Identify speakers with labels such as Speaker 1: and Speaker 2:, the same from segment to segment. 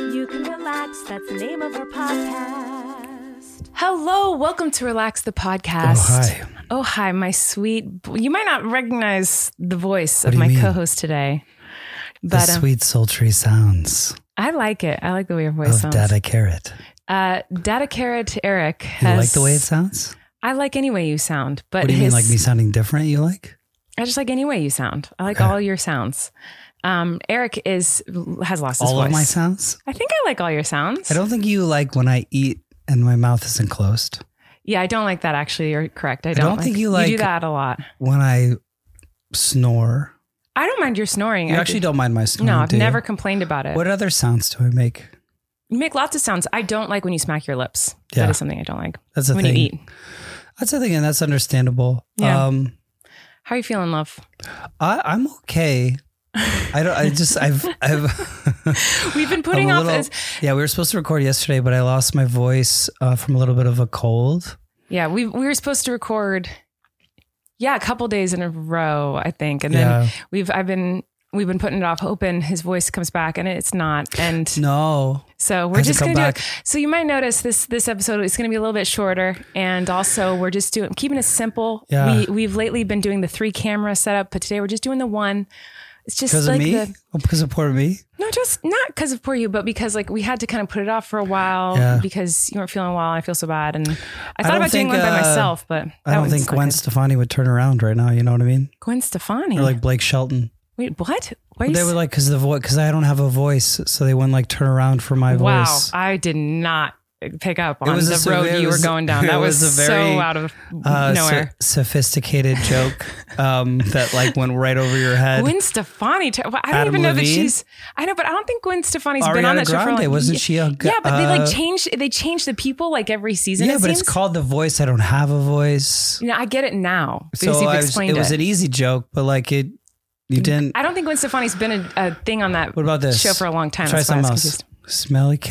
Speaker 1: You can relax. That's the name of our podcast.
Speaker 2: Hello, welcome to Relax the Podcast.
Speaker 3: Oh, hi.
Speaker 2: Oh, hi, my sweet. You might not recognize the voice
Speaker 3: What
Speaker 2: of
Speaker 3: do you
Speaker 2: my
Speaker 3: mean?
Speaker 2: co-host today,
Speaker 3: The
Speaker 2: but
Speaker 3: sweet, sultry sounds
Speaker 2: I like it. I like the way your voice
Speaker 3: of
Speaker 2: sounds.
Speaker 3: Dada Carrot.
Speaker 2: Dada Carrot Eric
Speaker 3: You
Speaker 2: has.
Speaker 3: like the way it sounds?
Speaker 2: I like any way you sound, but
Speaker 3: What do you mean, like me sounding different? You like?
Speaker 2: I just like any way you sound. I like all your sounds. Eric has lost his
Speaker 3: All
Speaker 2: voice.
Speaker 3: of my sounds?
Speaker 2: I think I like all your sounds.
Speaker 3: I don't think you like when I eat and my mouth isn't closed.
Speaker 2: Yeah, I don't like that. Actually, you're correct. I
Speaker 3: don't think you like-
Speaker 2: do that a lot.
Speaker 3: When I snore.
Speaker 2: I don't mind your snoring.
Speaker 3: You actually don't mind my snoring,
Speaker 2: No, I've
Speaker 3: do you?
Speaker 2: never complained about it.
Speaker 3: What other sounds do I make?
Speaker 2: You make lots of sounds. I don't like when you smack your lips.
Speaker 3: Yeah.
Speaker 2: That is something I don't like.
Speaker 3: That's the
Speaker 2: when
Speaker 3: thing.
Speaker 2: you eat.
Speaker 3: That's the thing, and that's understandable.
Speaker 2: Yeah. How are you feeling, love?
Speaker 3: I'm okay. I've
Speaker 2: We've been putting
Speaker 3: I'm a
Speaker 2: off
Speaker 3: little-
Speaker 2: this.
Speaker 3: Yeah, we were supposed to record yesterday, but I lost my voice from a little bit of a cold.
Speaker 2: Yeah, we were supposed to record. Yeah, a couple days in a row, I think, and then we've been putting it off, hoping his voice comes back, and it's not. And
Speaker 3: No.
Speaker 2: so we're
Speaker 3: Has it
Speaker 2: just
Speaker 3: come
Speaker 2: gonna do
Speaker 3: back?
Speaker 2: it. So you might notice this episode is gonna be a little bit shorter, and also we're just keeping it simple.
Speaker 3: Yeah.
Speaker 2: We've lately been doing the 3 camera setup, but today we're just doing the 1. It's just
Speaker 3: Because
Speaker 2: like
Speaker 3: of me? Because of poor me?
Speaker 2: No, just not because of poor you, but because like we had to kind of put it off for a while because you weren't feeling well. And I feel so bad, and I thought
Speaker 3: don't
Speaker 2: about doing
Speaker 3: think,
Speaker 2: one by myself, but
Speaker 3: I don't think Gwen Stefani would turn around right now. You know what I mean?
Speaker 2: Gwen Stefani.
Speaker 3: Or like Blake Shelton.
Speaker 2: Wait, what? Why are
Speaker 3: They
Speaker 2: you
Speaker 3: were like, because I don't have a voice, so they wouldn't like turn around for my
Speaker 2: wow,
Speaker 3: voice.
Speaker 2: I did not pick up on
Speaker 3: was
Speaker 2: the road you were going down. That was
Speaker 3: a very,
Speaker 2: so out of nowhere.
Speaker 3: Sophisticated joke that like went right over your head.
Speaker 2: Gwen Stefani. I don't
Speaker 3: Adam
Speaker 2: even know that
Speaker 3: Levine?
Speaker 2: she's. I know, but I don't think Gwen Stefani's been on
Speaker 3: Ariana
Speaker 2: that show for
Speaker 3: Grande,
Speaker 2: like.
Speaker 3: wasn't she a
Speaker 2: Yeah, but they like changed. They changed the people like every season.
Speaker 3: Yeah,
Speaker 2: it
Speaker 3: but
Speaker 2: seems.
Speaker 3: it's called The Voice. I don't have a voice.
Speaker 2: You know, I get it now because
Speaker 3: So
Speaker 2: you've explained
Speaker 3: it was an easy joke, but like you didn't.
Speaker 2: I don't think Gwen Stefani's been a thing on that
Speaker 3: What about this?
Speaker 2: show for a long time.
Speaker 3: Try
Speaker 2: That's why I
Speaker 3: something
Speaker 2: was
Speaker 3: else.
Speaker 2: confused.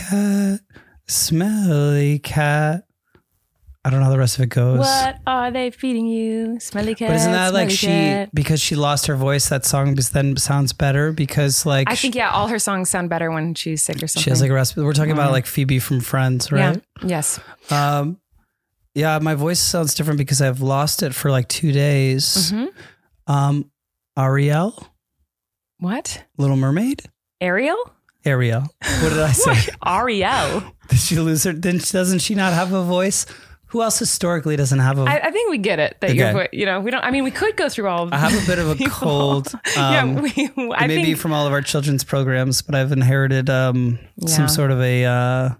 Speaker 3: Smelly cat. I don't know how the rest of it goes.
Speaker 2: What are they feeding you? Smelly cat.
Speaker 3: But isn't that like
Speaker 2: smelly cat.
Speaker 3: because she lost her voice, that song then sounds better because like
Speaker 2: I think, yeah, all her songs sound better when she's sick or something.
Speaker 3: she has like a recipe. We're talking about like Phoebe from Friends, right?
Speaker 2: Yeah. Yes.
Speaker 3: Yeah, my voice sounds different because I've lost it for like 2 days.
Speaker 2: Mm-hmm.
Speaker 3: Ariel,
Speaker 2: What?
Speaker 3: Little Mermaid?
Speaker 2: Ariel?
Speaker 3: What did I say?
Speaker 2: Ariel.
Speaker 3: Did she lose her? Doesn't she not have a voice? Who else historically doesn't have a voice?
Speaker 2: I think we get it that your voice, we don't, I mean, we could go through all of
Speaker 3: I have a bit of a cold.
Speaker 2: I
Speaker 3: maybe
Speaker 2: think
Speaker 3: from all of our children's programs, but I've inherited some sort of a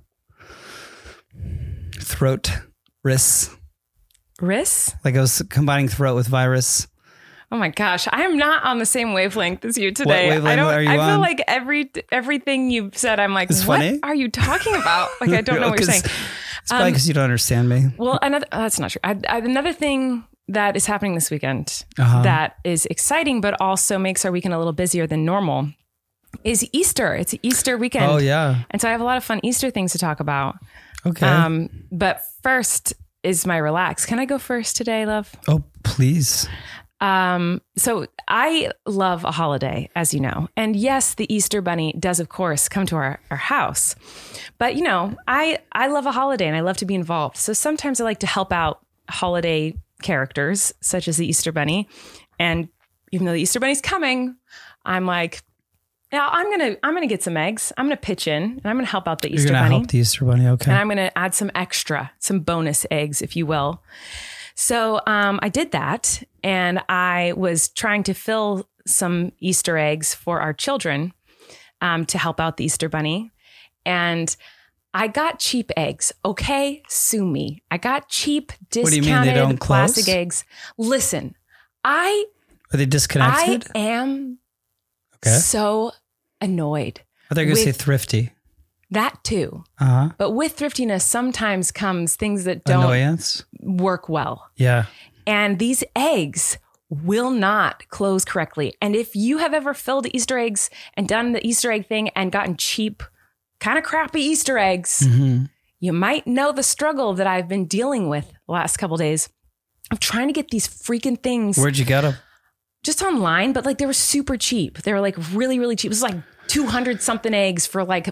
Speaker 3: throat risk.
Speaker 2: Riss?
Speaker 3: Like I was combining throat with virus.
Speaker 2: Oh my gosh, I am not on the same wavelength as you today.
Speaker 3: wavelength are you
Speaker 2: I feel
Speaker 3: on?
Speaker 2: like everything you've said, I'm like,
Speaker 3: It's
Speaker 2: what
Speaker 3: funny?
Speaker 2: are you talking about? Like, I don't know what you're saying.
Speaker 3: It's probably because you don't understand me.
Speaker 2: Well, that's not true. Another thing that is happening this weekend
Speaker 3: Uh-huh.
Speaker 2: that is exciting, but also makes our weekend a little busier than normal is Easter. It's Easter weekend.
Speaker 3: Oh, yeah.
Speaker 2: And so I have a lot of fun Easter things to talk about.
Speaker 3: Okay.
Speaker 2: But first is my relax. Can I go first today, love?
Speaker 3: Oh, please.
Speaker 2: So I love a holiday, as you know. And yes, the Easter Bunny does, of course, come to our house. But, you know, I love a holiday and I love to be involved. So sometimes I like to help out holiday characters, such as the Easter Bunny. And even though the Easter Bunny's coming, I'm like, yeah, I'm gonna get some eggs. I'm gonna pitch in and I'm gonna help out the Easter
Speaker 3: You're going to
Speaker 2: Bunny.
Speaker 3: help the Easter Bunny. Okay.
Speaker 2: And I'm going to add some bonus eggs, if you will. So I did that, and I was trying to fill some Easter eggs for our children to help out the Easter Bunny. And I got cheap eggs. Okay, sue me. I got cheap,
Speaker 3: What do you mean, they don't
Speaker 2: discounted plastic
Speaker 3: close?
Speaker 2: eggs. Listen,
Speaker 3: Are they disconnected?
Speaker 2: I am
Speaker 3: Okay.
Speaker 2: so annoyed.
Speaker 3: I thought you were going to say
Speaker 2: with-
Speaker 3: thrifty.
Speaker 2: That too.
Speaker 3: Uh-huh.
Speaker 2: But with thriftiness sometimes comes things that don't
Speaker 3: Annoyance?
Speaker 2: work well.
Speaker 3: Yeah.
Speaker 2: And these eggs will not close correctly. And if you have ever filled Easter eggs and done the Easter egg thing and gotten cheap, kind of crappy Easter eggs, you might know the struggle that I've been dealing with the last couple of days of trying to get these freaking things
Speaker 3: Where'd you get them?
Speaker 2: just online, but like they were super cheap. They were like really, really cheap. It was like 200 something eggs for like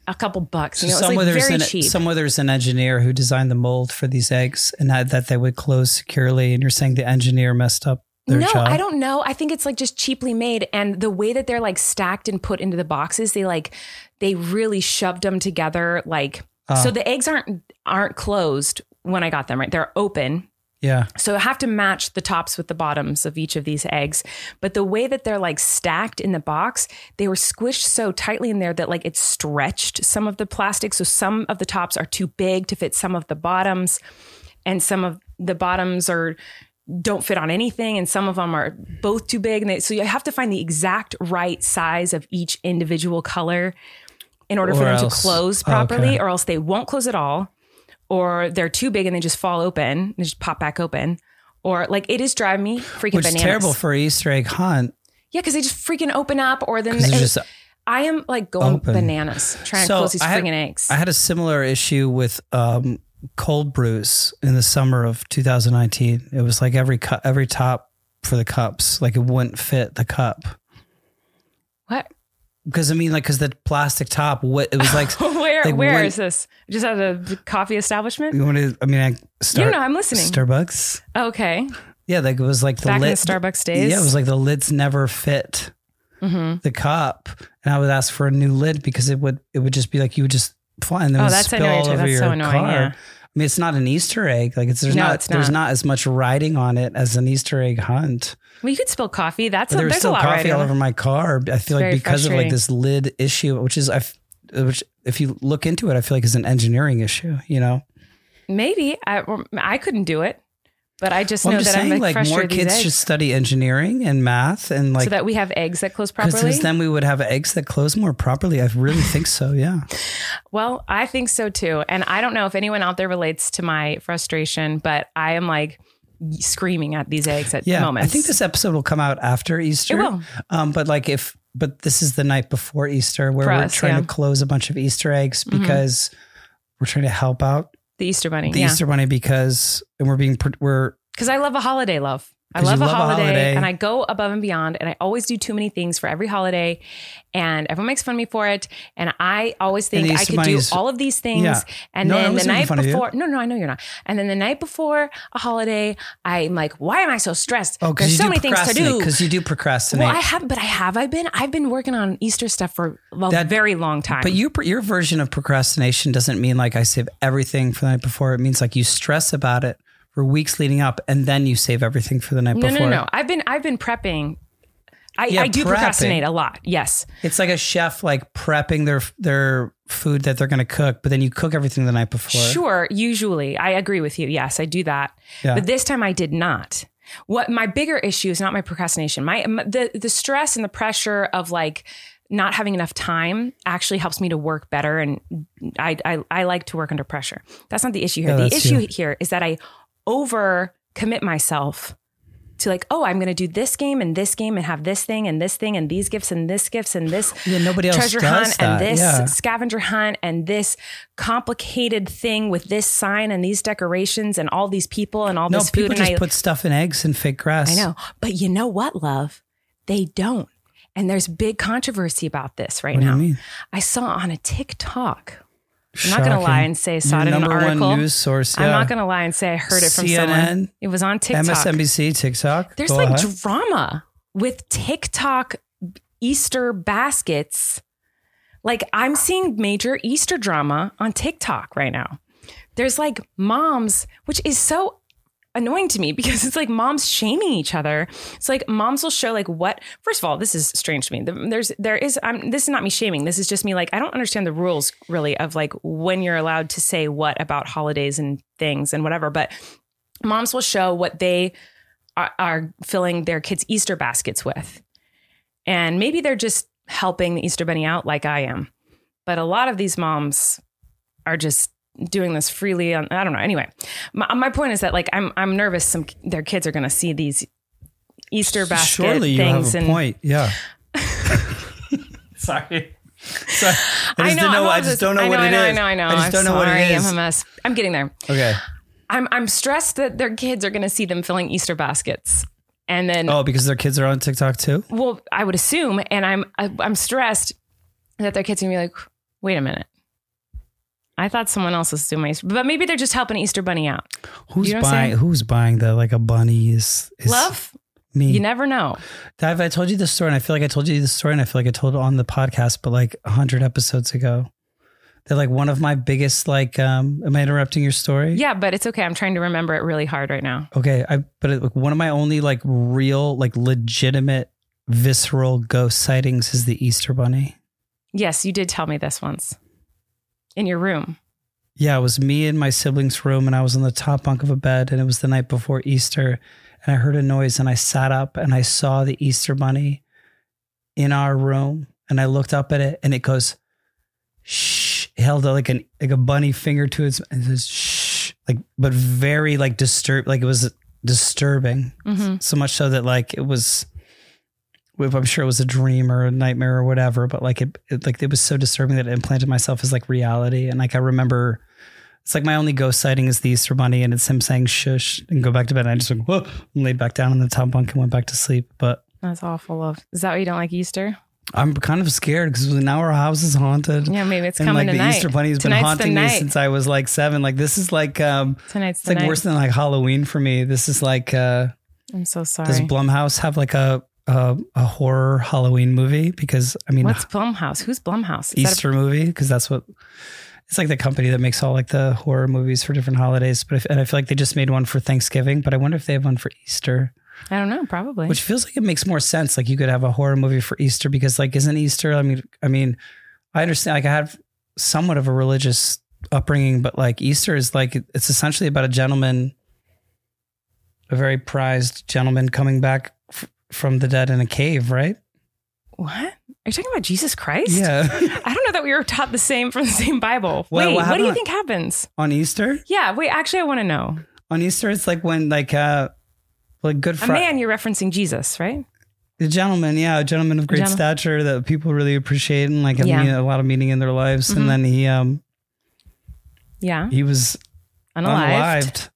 Speaker 2: a couple bucks.
Speaker 3: So
Speaker 2: You know, it's like very cheap.
Speaker 3: somewhere there's an engineer who designed the mold for these eggs and that they would close securely. And you're saying the engineer messed up their
Speaker 2: No,
Speaker 3: job?
Speaker 2: I don't know. I think it's like just cheaply made. And the way that they're like stacked and put into the boxes, they really shoved them together. So the eggs aren't closed when I got them, right? They're open.
Speaker 3: Yeah.
Speaker 2: So I have to match the tops with the bottoms of each of these eggs. But the way that they're like stacked in the box, they were squished so tightly in there that like it stretched some of the plastic. So some of the tops are too big to fit some of the bottoms, and some of the bottoms don't fit on anything, and some of them are both too big. And so you have to find the exact right size of each individual color in order for them to close properly, or else they won't close at all. Or they're too big and they just fall open, they just pop back open. Or like it is driving me freaking bananas.
Speaker 3: Which is terrible for an Easter egg hunt.
Speaker 2: Yeah, because they just freaking open up, or then I am like going bananas trying to close these freaking eggs.
Speaker 3: I had a similar issue with cold brews in the summer of 2019. It was like every top for the cups, like it wouldn't fit the cup.
Speaker 2: What?
Speaker 3: Because I mean, like, because the plastic top, it was like
Speaker 2: where is this? Just at a coffee establishment?
Speaker 3: You want to? I mean,
Speaker 2: I'm listening.
Speaker 3: Starbucks.
Speaker 2: Okay.
Speaker 3: Yeah, like it was like the
Speaker 2: back
Speaker 3: lid,
Speaker 2: in the Starbucks days.
Speaker 3: Yeah, it was like the lids never fit the cup, and I would ask for a new lid because it would just be like you would just fly and then
Speaker 2: that's
Speaker 3: spill all over your
Speaker 2: so annoying,
Speaker 3: car.
Speaker 2: yeah.
Speaker 3: I mean, it's not an Easter egg. Like there's not as much writing on it as an Easter egg hunt.
Speaker 2: Well, you could spill coffee. There's
Speaker 3: still
Speaker 2: a lot
Speaker 3: coffee all
Speaker 2: on
Speaker 3: over my car. I feel like because of like this lid issue, which if you look into it, I feel like is an engineering issue. You know,
Speaker 2: maybe I couldn't do it, but I just know
Speaker 3: I'm just
Speaker 2: that
Speaker 3: saying,
Speaker 2: I'm
Speaker 3: like more kids should study engineering and math and like
Speaker 2: so that we have eggs that close properly.
Speaker 3: Because then we would have eggs that close more properly. I really think so. Yeah.
Speaker 2: Well, I think so too, and I don't know if anyone out there relates to my frustration, but I am like screaming at these eggs at moments.
Speaker 3: I think this episode will come out after Easter.
Speaker 2: It will.
Speaker 3: But this is the night before Easter where we're trying to close a bunch of Easter eggs because we're trying to help out
Speaker 2: the Easter Bunny.
Speaker 3: Easter Bunny because
Speaker 2: I love a holiday, love. I love a holiday and I go above and beyond, and I always do too many things for every holiday, and everyone makes fun of me for it. And I always think I could do all of these things. And then the night before, no, I know you're not. And then the night before a holiday, I'm like, why am I so stressed?
Speaker 3: Oh,
Speaker 2: there's so many things to do.
Speaker 3: Because you do procrastinate.
Speaker 2: Well, I've been working on Easter stuff for a very long time.
Speaker 3: But your version of procrastination doesn't mean like I save everything for the night before. It means like you stress about it for weeks leading up, and then you save everything for the night before.
Speaker 2: No. I've been prepping. I do procrastinate a lot. Yes.
Speaker 3: It's like a chef like prepping their food that they're going to cook, but then you cook everything the night before.
Speaker 2: Sure. Usually. I agree with you. Yes, I do that. Yeah. But this time I did not. What my bigger issue is not my procrastination. The stress and the pressure of like not having enough time actually helps me to work better. And I like to work under pressure. That's not the issue here. The issue here is that I over commit myself to like, oh, I'm going to do this game and have this thing and these gifts and this gifts and this
Speaker 3: nobody else
Speaker 2: treasure
Speaker 3: does
Speaker 2: hunt
Speaker 3: that.
Speaker 2: and this scavenger hunt and this complicated thing with this sign and these decorations and all these people and all this food.
Speaker 3: People just put stuff in eggs and fake grass.
Speaker 2: I know. But you know what, love? They don't. And there's big controversy about this right now.
Speaker 3: What do you mean?
Speaker 2: I saw on a TikTok. I'm not going to lie and say I saw it in an article.
Speaker 3: Number one news source. Yeah.
Speaker 2: I'm not going to lie and say I heard it from
Speaker 3: CNN,
Speaker 2: someone. It was on TikTok.
Speaker 3: MSNBC, TikTok.
Speaker 2: There's drama with TikTok Easter baskets. Like I'm seeing major Easter drama on TikTok right now. There's like moms, which is so annoying to me because it's like moms shaming each other. It's like moms will show like what, first of all, this is strange to me. This is not me shaming. This is just me like, I don't understand the rules really of like when you're allowed to say what about holidays and things and whatever, but moms will show what they are filling their kids' Easter baskets with. And maybe they're just helping the Easter Bunny out like I am. But a lot of these moms are just doing this freely on, I don't know. Anyway, my point is that like I'm nervous their kids are going to see these Easter basket
Speaker 3: Surely
Speaker 2: things.
Speaker 3: You have a point. Yeah. Sorry. I just don't know what it is.
Speaker 2: I know.
Speaker 3: I just don't know what it is.
Speaker 2: I'm a mess. I'm getting there.
Speaker 3: Okay.
Speaker 2: I'm stressed that their kids are going to see them filling Easter baskets. And then
Speaker 3: because their kids are on TikTok too?
Speaker 2: Well, I would assume, and I'm stressed that their kids are going to be like, wait a minute. I thought someone else was doing my Easter, but maybe they're just helping Easter Bunny out.
Speaker 3: Who's
Speaker 2: You know what I'm saying?
Speaker 3: Who's buying a bunny is
Speaker 2: Love?
Speaker 3: me.
Speaker 2: You never know.
Speaker 3: Dive, I told you this story, and I feel like I told you this story, and I feel like I told it on the podcast, but like 100 episodes ago. They're like one of my biggest, like, am I interrupting your story?
Speaker 2: Yeah, but it's okay. I'm trying to remember it really hard right now.
Speaker 3: Okay. One of my only like real, like legitimate, visceral ghost sightings is the Easter Bunny.
Speaker 2: Yes, you did tell me this once in your room.
Speaker 3: Yeah, it was me in my siblings' room, and I was on the top bunk of a bed, and it was the night before Easter, and I heard a noise, and I sat up, and I saw the Easter Bunny in our room, and I looked up at it, and it goes, shh. It held like a bunny finger to its, and it says, shh, like, but very like disturbed, like it was disturbing.
Speaker 2: Mm-hmm.
Speaker 3: So much so that like it was, I'm sure it was a dream or a nightmare or whatever, but like it was so disturbing that it implanted myself as like reality. And like I remember, it's like my only ghost sighting is the Easter Bunny, and it's him saying shush and go back to bed. And I just went, whoa, and laid back down on the top bunk and went back to sleep. But
Speaker 2: that's awful. Is that why you don't like Easter?
Speaker 3: I'm kind of scared because now our house is haunted.
Speaker 2: Yeah, maybe it's
Speaker 3: and
Speaker 2: coming
Speaker 3: like
Speaker 2: tonight.
Speaker 3: the Easter Bunny has been haunting me since I was like 7. Like this is like
Speaker 2: tonight's
Speaker 3: it's like worse than like Halloween for me. This is like
Speaker 2: I'm so sorry.
Speaker 3: Does Blumhouse have like a horror Halloween movie? Because I mean,
Speaker 2: what's Blumhouse? Who's Blumhouse? Is
Speaker 3: Easter movie? Because that's what it's like, the company that makes all like the horror movies for different holidays. But and I feel like they just made one for Thanksgiving, but I wonder if they have one for Easter.
Speaker 2: I don't know, probably.
Speaker 3: Which feels like it makes more sense. Like you could have a horror movie for Easter because like, isn't Easter? I mean, I understand, like I have somewhat of a religious upbringing, but like Easter is like, it's essentially about a gentleman, a very prized gentleman coming back from the dead in a cave, right?
Speaker 2: What? Are you talking about Jesus Christ?
Speaker 3: Yeah.
Speaker 2: I don't know that we were taught the same from the same Bible.
Speaker 3: Well,
Speaker 2: wait,
Speaker 3: what
Speaker 2: do you
Speaker 3: happened
Speaker 2: think happens?
Speaker 3: On Easter?
Speaker 2: Yeah, wait, actually I want to know.
Speaker 3: On Easter, it's like when like Good Friday.
Speaker 2: A man, you're referencing Jesus, right?
Speaker 3: A gentleman, yeah, a gentleman of great stature that people really appreciate and like a lot of meaning in their lives. Mm-hmm. And then he was unalived.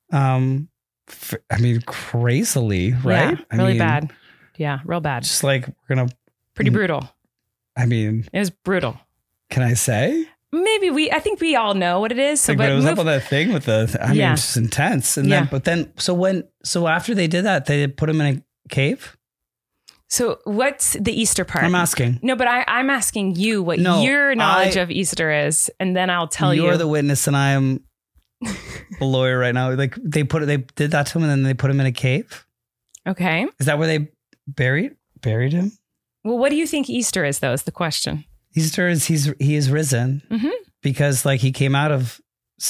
Speaker 3: Crazily, right?
Speaker 2: Yeah, really bad. Yeah, real bad.
Speaker 3: Just like we're gonna
Speaker 2: pretty brutal.
Speaker 3: I mean,
Speaker 2: it was brutal.
Speaker 3: Can I say?
Speaker 2: Maybe I think we all know what it is. So,
Speaker 3: like, but it was up on that thing with it's intense. And so after they did that, they put him in a cave. So what's the Easter part? I'm asking. No, but I'm asking you what your knowledge of Easter is. And then I'll tell you. You're the witness and I am a lawyer right now. Like they did that to him and then they put him in a cave. Okay. Is that where they buried him? Well, what do you think Easter is though, is the question. Easter is he is risen because like he came out of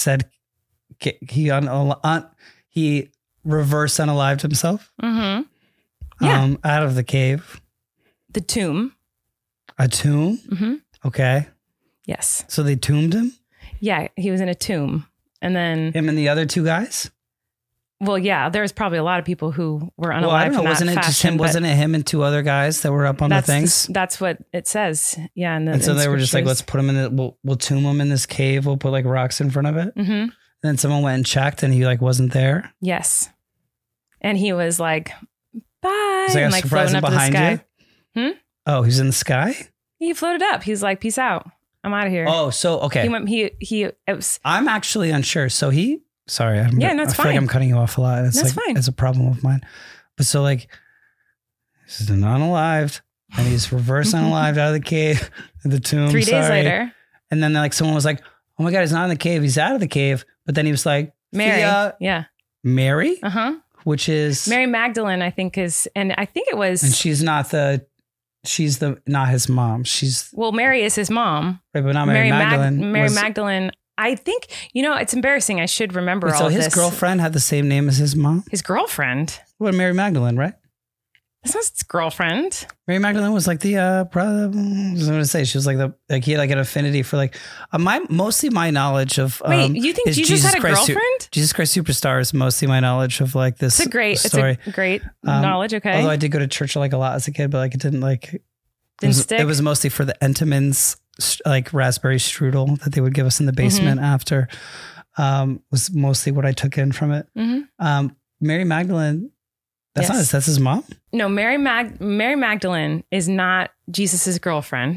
Speaker 3: he reverse unalived himself out of the cave. The tomb. A tomb? Mm-hmm. Okay. Yes. So they tombed him? Yeah, he was in a tomb. And then him and the other two guys? Well, yeah, there's probably a lot of people who were unalive. Well, I don't know. Wasn't it just him? Wasn't it him and two other guys that were up on the things? That's what it says. Yeah. And so they were just like, let's put him in we'll tomb him in this cave. We'll put like rocks in front of it. Mm-hmm. And then someone went and checked and he like wasn't there. Yes. And he was like, bye. He's like, and like floating up to the sky. You? Oh, he's in the sky? He floated up. He's like, peace out. I'm out of here. Oh, so, okay. I'm actually unsure. So sorry. I feel like I'm cutting you off a lot. That's fine. It's a problem of mine. But so like, this is an unalived and he's reverse unalived out of the cave, the tomb. 3 days later. And then like someone was like, oh my God, he's not in the cave. He's out of the cave. But then he was like, Mary. Yeah. Mary? Uh-huh. Which is Mary Magdalene, I think and I think it was. And she's not his mom. Mary is his mom. Right, but not Mary Magdalene. Mary Magdalene. I think, it's embarrassing. I should remember all of this. So his girlfriend had the same name as his mom? His girlfriend? Well, Mary Magdalene, right? That's not his girlfriend. Mary Magdalene was like the brother. I was going to say, she was like he had like an affinity for like, mostly my knowledge of. Wait, you think Jesus had a girlfriend? Jesus Christ Superstar is mostly my knowledge of like this story. It's a great knowledge, okay. Although I did go to church like a lot as a kid, but like it didn't like. Stick? It was mostly for the Entenmann's like raspberry strudel that they would give us in the basement after was mostly what I took in from it. Mm-hmm. Mary Magdalene, that's his mom? No, Mary Magdalene is not Jesus's girlfriend.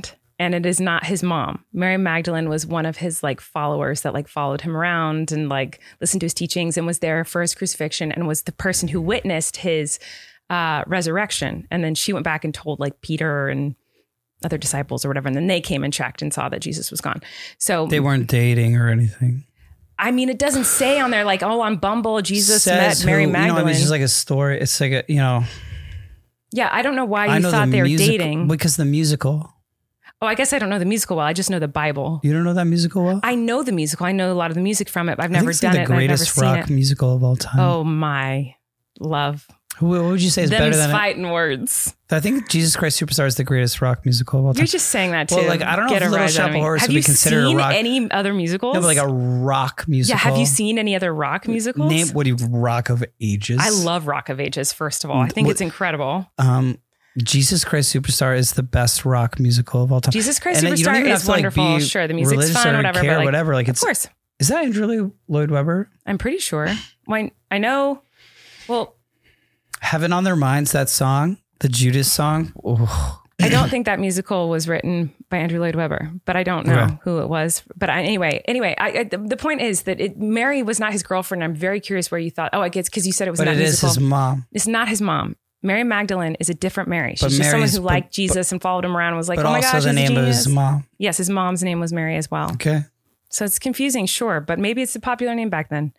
Speaker 2: and it is not his mom. Mary Magdalene was one of his like followers that like followed him around and like listened to his teachings and was there for his crucifixion and was the person who witnessed his resurrection. And then she went back and told like Peter and other disciples or whatever. And then they came and checked and saw that Jesus was gone. So
Speaker 3: they weren't dating or anything.
Speaker 2: I mean, it doesn't say on there like, oh, on Bumble, Jesus met Mary Magdalene.
Speaker 3: You know, I mean, it's just like a story. It's like a, you know.
Speaker 2: Yeah, I don't know why you thought they were dating.
Speaker 3: Because the musical.
Speaker 2: Oh, I guess I don't know the musical well. I just know the Bible.
Speaker 3: You don't know that musical well?
Speaker 2: I know the musical. I know a lot of the music from it. But I've never done it.
Speaker 3: The greatest rock musical of all time.
Speaker 2: Oh my love.
Speaker 3: What would you say is better than
Speaker 2: fighting words?
Speaker 3: I think Jesus Christ Superstar is the greatest rock musical of all time.
Speaker 2: You're just saying that too.
Speaker 3: Well, like I don't know if Little Shop of Horrors would be considered a rock.
Speaker 2: Have you seen any other musicals?
Speaker 3: No, but like a rock musical.
Speaker 2: Yeah, have you seen any other rock musicals?
Speaker 3: Name what do you Rock of Ages?
Speaker 2: I love Rock of Ages. First of all, I think it's incredible.
Speaker 3: Jesus Christ Superstar is the best rock musical of all time.
Speaker 2: Jesus Christ Superstar is wonderful. Sure, the music's fun, whatever.
Speaker 3: But
Speaker 2: like,
Speaker 3: whatever. Like,
Speaker 2: of course.
Speaker 3: Is that Andrew Lloyd Webber?
Speaker 2: I'm pretty sure. I know. Well,
Speaker 3: Heaven on Their Minds, that song, the Judas song. Oh.
Speaker 2: I don't think that musical was written by Andrew Lloyd Webber, but I don't know who it was. But anyway, the point is that Mary was not his girlfriend. I'm very curious where you thought, oh, I guess because you said it was not musical. But it is
Speaker 3: his mom.
Speaker 2: It's not his mom. Mary Magdalene is a different Mary. She's just someone who liked Jesus and followed him around and was like, oh my gosh, he's a genius. But also the name of his mom. Yes, his mom's name was Mary as well.
Speaker 3: Okay.
Speaker 2: So it's confusing, sure, but maybe it's a popular name back then.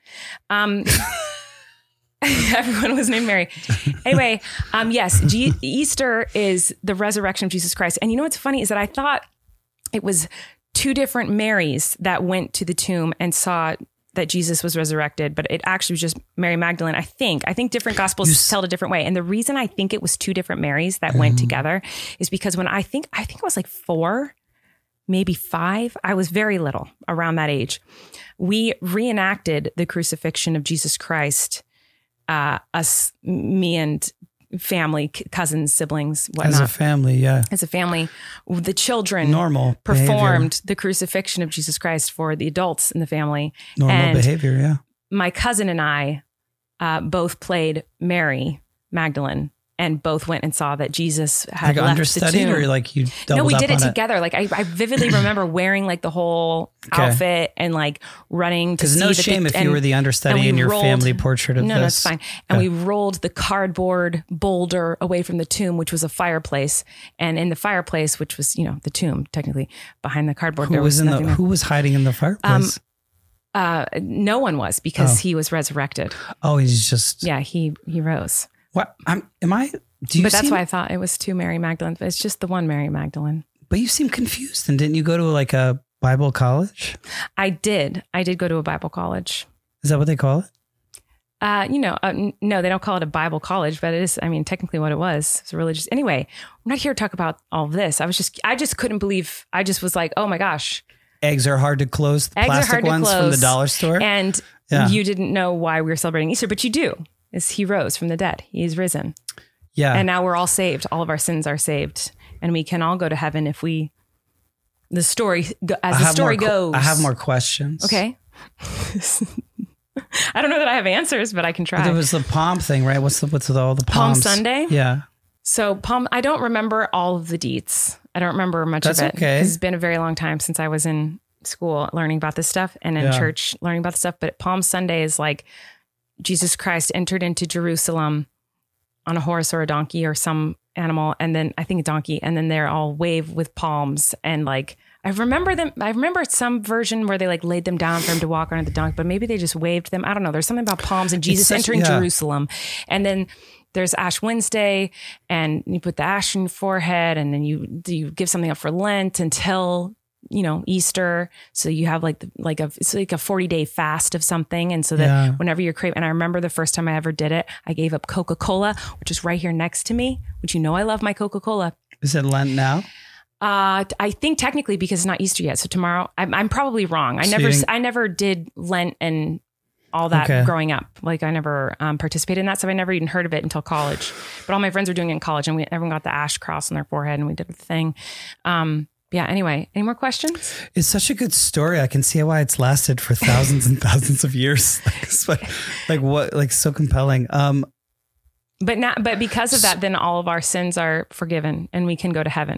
Speaker 2: Everyone was named Mary. Anyway, yes, Easter is the resurrection of Jesus Christ. And you know what's funny is that I thought it was two different Marys that went to the tomb and saw that Jesus was resurrected, but it actually was just Mary Magdalene. I think different gospels tell it a different way. And the reason I think it was two different Marys that went together is because when I think I was like 4, maybe 5. I was very little around that age. We reenacted the crucifixion of Jesus Christ. Me and family, cousins, siblings, whatnot.
Speaker 3: As a family, yeah.
Speaker 2: As a family, the children performed the crucifixion of Jesus Christ for the adults in the family.
Speaker 3: Normal behavior, yeah.
Speaker 2: My cousin and I both played Mary Magdalene and both went and saw that Jesus had left
Speaker 3: understudied
Speaker 2: the tomb.
Speaker 3: Or like you doubled
Speaker 2: No, we
Speaker 3: up
Speaker 2: did it
Speaker 3: on
Speaker 2: together. Like I vividly remember wearing like the whole outfit and like running to see.
Speaker 3: Because no shame if you were the understudy in your family portrait of this.
Speaker 2: No, that's fine. And we rolled the cardboard boulder away from the tomb, which was a fireplace. And in the fireplace, which was, the tomb technically behind the cardboard.
Speaker 3: Who was hiding in the fireplace?
Speaker 2: No one was because he was resurrected.
Speaker 3: Oh, he's just.
Speaker 2: Yeah, he rose.
Speaker 3: What but that's
Speaker 2: why I thought it was two Mary Magdalene. It's just the one Mary Magdalene.
Speaker 3: But you seem confused. And didn't you go to like a Bible college?
Speaker 2: I did go to a Bible college.
Speaker 3: Is that what they call it?
Speaker 2: No, they don't call it a Bible college, but it is, technically what it was. It's a religious. Anyway, I'm not here to talk about all of this. I just couldn't believe, I just was like, oh my gosh.
Speaker 3: Eggs are hard to close. The plastic ones from the dollar store.
Speaker 2: And you didn't know why we were celebrating Easter, but you do. He rose from the dead. He is risen. Yeah. And now we're all saved. All of our sins are saved. And we can all go to heaven if the story goes.
Speaker 3: I have more questions.
Speaker 2: Okay. I don't know that I have answers, but I can try.
Speaker 3: But there was the palm thing, right? What's all the palms?
Speaker 2: Palm Sunday?
Speaker 3: Yeah.
Speaker 2: So I don't remember all of the deets. I don't remember much of it.
Speaker 3: That's okay.
Speaker 2: It's been a very long time since I was in school learning about this stuff and in church learning about this stuff. But Palm Sunday is like Jesus Christ entered into Jerusalem on a horse or a donkey or some animal. And then I think a donkey. And then they're all wave with palms. And like, I remember some version where they like laid them down for him to walk on the donkey, but maybe they just waved them. I don't know. There's something about palms and Jesus entering Jerusalem. And then there's Ash Wednesday and you put the ash in your forehead and then you give something up for Lent until, Easter. So you have it's like a 40-day fast of something. And so that whenever you're craving, and I remember the first time I ever did it, I gave up Coca-Cola, which is right here next to me, which I love my Coca-Cola.
Speaker 3: Is it Lent now?
Speaker 2: I think technically because it's not Easter yet. So tomorrow, I'm probably wrong. I never did Lent and all that growing up. Like I never participated in that. So I never even heard of it until college. But all my friends were doing it in college and everyone got the ash cross on their forehead and we did the thing. Anyway, any more questions? It's
Speaker 3: such a good story. I can see why it's lasted for thousands and thousands of years. So compelling.
Speaker 2: But because of that, then all of our sins are forgiven and we can go to heaven.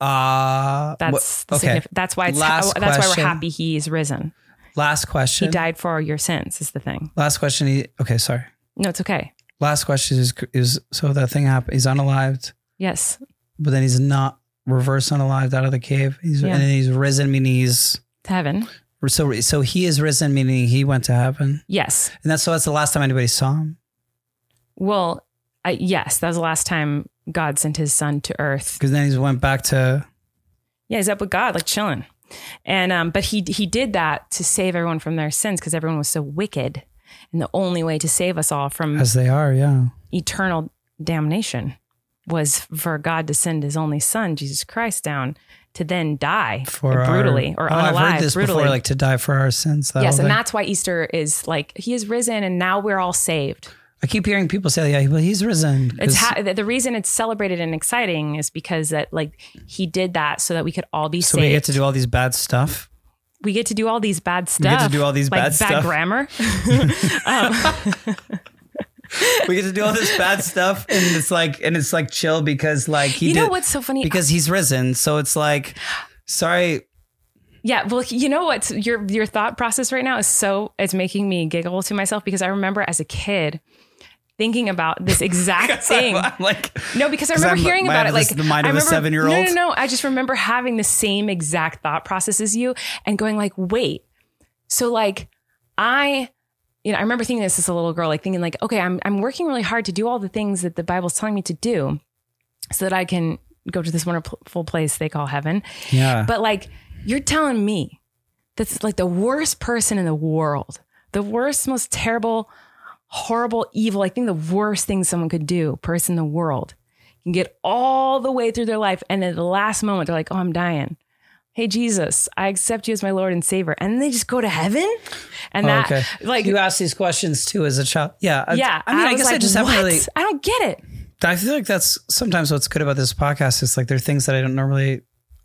Speaker 2: That's
Speaker 3: okay.
Speaker 2: That's why that's why we're happy he's risen.
Speaker 3: Last question.
Speaker 2: He died for your sins is the thing.
Speaker 3: Last question. Okay, sorry.
Speaker 2: No, it's okay.
Speaker 3: Last question is so that thing happened. He's unalived.
Speaker 2: Yes.
Speaker 3: But then he's not reverse unalived out of the cave. And then he's risen, meaning he's
Speaker 2: to heaven.
Speaker 3: So he is risen, meaning he went to heaven.
Speaker 2: Yes.
Speaker 3: And that's the last time anybody saw him.
Speaker 2: Well, yes, that was the last time God sent his son to earth.
Speaker 3: Because then he went back to.
Speaker 2: Yeah, he's up with God, like chilling. And but he did that to save everyone from their sins because everyone was so wicked. And the only way to save us all from
Speaker 3: as they are,
Speaker 2: eternal damnation was for God to send his only son, Jesus Christ, down to then die brutally or unalive.
Speaker 3: I've heard this
Speaker 2: brutally.
Speaker 3: before, like to die for our sins.
Speaker 2: Yes, and that's why Easter is like he is risen, and now we're all saved.
Speaker 3: I keep hearing people say, "Yeah, but he's risen."
Speaker 2: The reason it's celebrated and exciting is because that like he did that so that we could all be saved.
Speaker 3: So we get to do all these bad stuff.
Speaker 2: We get to do all these bad stuff.
Speaker 3: We get to do all these
Speaker 2: like
Speaker 3: bad stuff.
Speaker 2: Bad grammar.
Speaker 3: We get to do all this bad stuff, and it's like chill because like
Speaker 2: what's so funny?
Speaker 3: Because he's risen, so it's like, sorry.
Speaker 2: Yeah, well, you know what? Your thought process right now it's making me giggle to myself because I remember as a kid thinking about this exact thing. No, because I remember hearing about it. Like
Speaker 3: the mind of a 7-year-old.
Speaker 2: No. I just remember having the same exact thought process as you and going like, wait. So like I remember thinking this as a little girl, like thinking like, okay, I'm working really hard to do all the things that the Bible's telling me to do so that I can go to this wonderful place they call heaven.
Speaker 3: Yeah.
Speaker 2: But like, you're telling me that's like the worst person in the world, the worst, most terrible, horrible, evil, I think the worst thing someone could do, person in the world, can get all the way through their life. And at the last moment, they're like, oh, I'm dying. Hey, Jesus, I accept you as my Lord and Savior. And then they just go to heaven. And like
Speaker 3: you ask these questions too as a child. Yeah.
Speaker 2: Yeah.
Speaker 3: I mean, I guess like, I just haven't really.
Speaker 2: I don't get it.
Speaker 3: I feel like that's sometimes what's good about this podcast is like there are things that I don't normally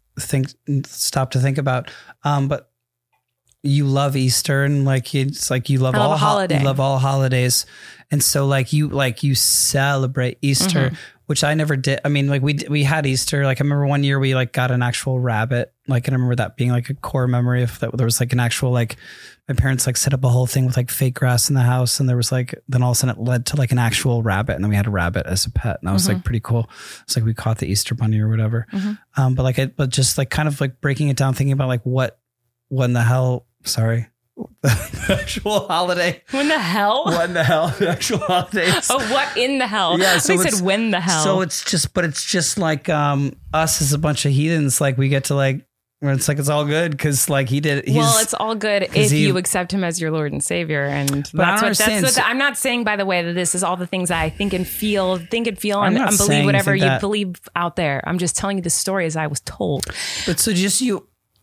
Speaker 3: stop to think about. But you love Easter and like it's like you love all holidays. You love all holidays. And so like you celebrate Easter, which I never did. I mean, like we had Easter. Like I remember one year we like got an actual rabbit. Like and I remember that being like a core memory of that. There was like an actual like my parents like set up a whole thing with like fake grass in the house, and there was like then all of a sudden it led to like an actual rabbit, and then we had a rabbit as a pet, and that was like pretty cool. It's like we caught the Easter bunny or whatever. But just like kind of like breaking it down, thinking about like what in the hell. Sorry. The actual holiday.
Speaker 2: When the hell?
Speaker 3: When the hell? The actual holidays.
Speaker 2: Oh, what in the hell?
Speaker 3: Yeah,
Speaker 2: so they said when the hell.
Speaker 3: So it's just like us as a bunch of heathens. Like we get to like where it's like it's all good because like he did.
Speaker 2: Well, it's all good if you accept him as your Lord and Savior, and that's what I'm not saying. By the way, that this is all the things I think and feel, and believe whatever you believe out there. I'm just telling you the story as I was told.
Speaker 3: But so just you.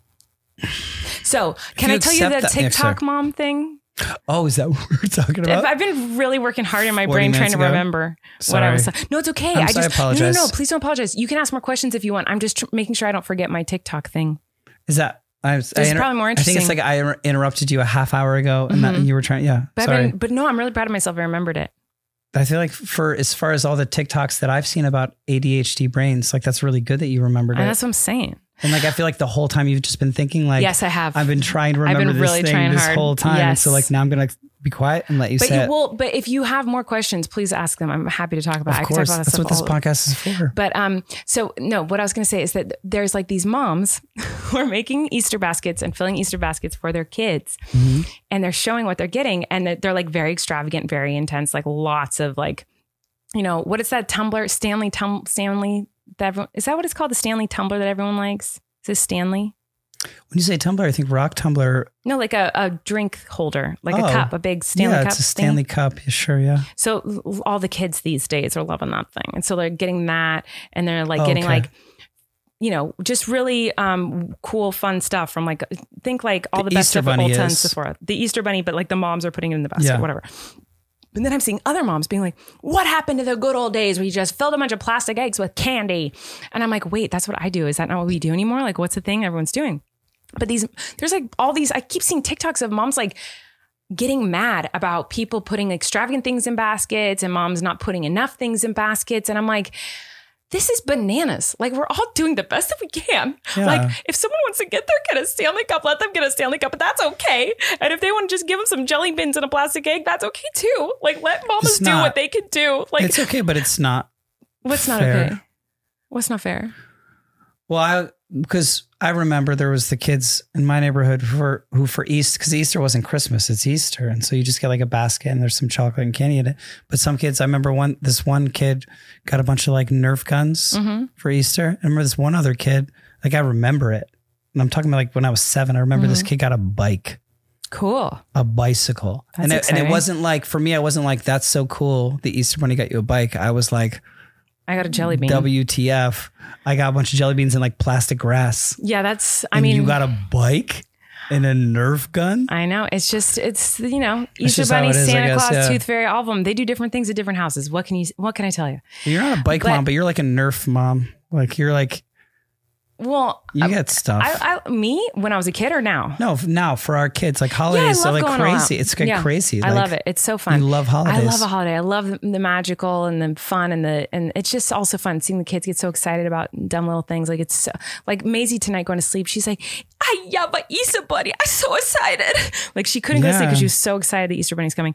Speaker 2: So can I tell you the TikTok mom thing?
Speaker 3: Oh, is that what we're talking about?
Speaker 2: I've been really working hard in my brain trying to remember what I was. No, it's okay.
Speaker 3: I apologize.
Speaker 2: No, please don't apologize. You can ask more questions if you want. I'm just making sure I don't forget my TikTok thing.
Speaker 3: Is that?
Speaker 2: It's probably more interesting.
Speaker 3: I think it's like I interrupted you a half hour ago and that you were trying. Yeah.
Speaker 2: But no, I'm really proud of myself. I remembered it.
Speaker 3: I feel like for as far as all the TikToks that I've seen about ADHD brains, like that's really good that you remembered it.
Speaker 2: That's what I'm saying.
Speaker 3: And like, I feel like the whole time you've just been thinking like,
Speaker 2: yes, I have.
Speaker 3: I've been trying to remember this thing this whole time. Yes. So like now I'm going to be quiet and let you say it. Well,
Speaker 2: but if you have more questions, please ask them. I'm happy to talk about it.
Speaker 3: Of course, that's what this podcast is for.
Speaker 2: But so no, what I was going to say is that there's like these moms who are making Easter baskets and filling Easter baskets for their kids. And they're showing what they're getting. And they're like very extravagant, very intense, like lots of like, you know, what is that tumbler? Stanley, is that what it's called? The Stanley tumbler that everyone likes? Is this Stanley?
Speaker 3: When you say tumbler, I think rock tumbler.
Speaker 2: No, like a drink holder, like a cup, a big Stanley cup.
Speaker 3: Yeah, it's a Stanley cup. Yeah, sure, yeah.
Speaker 2: So all the kids these days are loving that thing. And so they're getting that and they're like getting like, you know, just really cool, fun stuff from like, think like all the best stuff at Ulta and Sephora. The Easter Bunny, but like the moms are putting it in the basket, whatever. And then I'm seeing other moms being like, what happened to the good old days where you just filled a bunch of plastic eggs with candy? And I'm like, wait, that's what I do. Is that not what we do anymore? Like, what's the thing everyone's doing? But there's like all these, I keep seeing TikToks of moms like getting mad about people putting extravagant things in baskets and moms not putting enough things in baskets. And I'm like, this is bananas. Like, we're all doing the best that we can. Yeah. Like, if someone wants to get their kid a Stanley Cup, let them get a Stanley Cup, but that's okay. And if they want to just give them some jelly beans and a plastic egg, that's okay too. Like, let mamas do what they can do. Like,
Speaker 3: it's okay, but it's not.
Speaker 2: What's not
Speaker 3: fair.
Speaker 2: okay? What's not fair?
Speaker 3: Well, because I remember there was the kids in my neighborhood who for Easter, because Easter wasn't Christmas, it's Easter. And so you just get like a basket and there's some chocolate and candy in it. But some kids, I remember this one kid got a bunch of like Nerf guns for Easter. I remember this one other kid, like I remember it. And I'm talking about like when I was 7, I remember this kid got a bike.
Speaker 2: Cool.
Speaker 3: A bicycle.
Speaker 2: That's
Speaker 3: and it wasn't like, for me, I wasn't like, that's so cool. The Easter Bunny got you a bike. I was like,
Speaker 2: I got a jelly bean.
Speaker 3: WTF. I got a bunch of jelly beans and like plastic grass.
Speaker 2: Yeah, I mean,
Speaker 3: you got a bike and a Nerf gun?
Speaker 2: I know. It's you know, Easter Bunny, Santa Claus, Tooth Fairy, all of them. They do different things at different houses. What can I tell you?
Speaker 3: You're not a bike mom, but you're like a Nerf mom. Like you're like,
Speaker 2: well,
Speaker 3: you get stuff.
Speaker 2: Me when I was a kid or now?
Speaker 3: No, now for our kids, like holidays are like crazy. It's like crazy.
Speaker 2: I love it. It's so fun.
Speaker 3: You love holidays.
Speaker 2: I love a holiday. I love the magical and the fun and it's just also fun seeing the kids get so excited about dumb little things. Like it's like Maisie tonight going to sleep. She's like, I have an Easter Bunny. I'm so excited. Like she couldn't go to sleep because she was so excited the Easter Bunny's coming.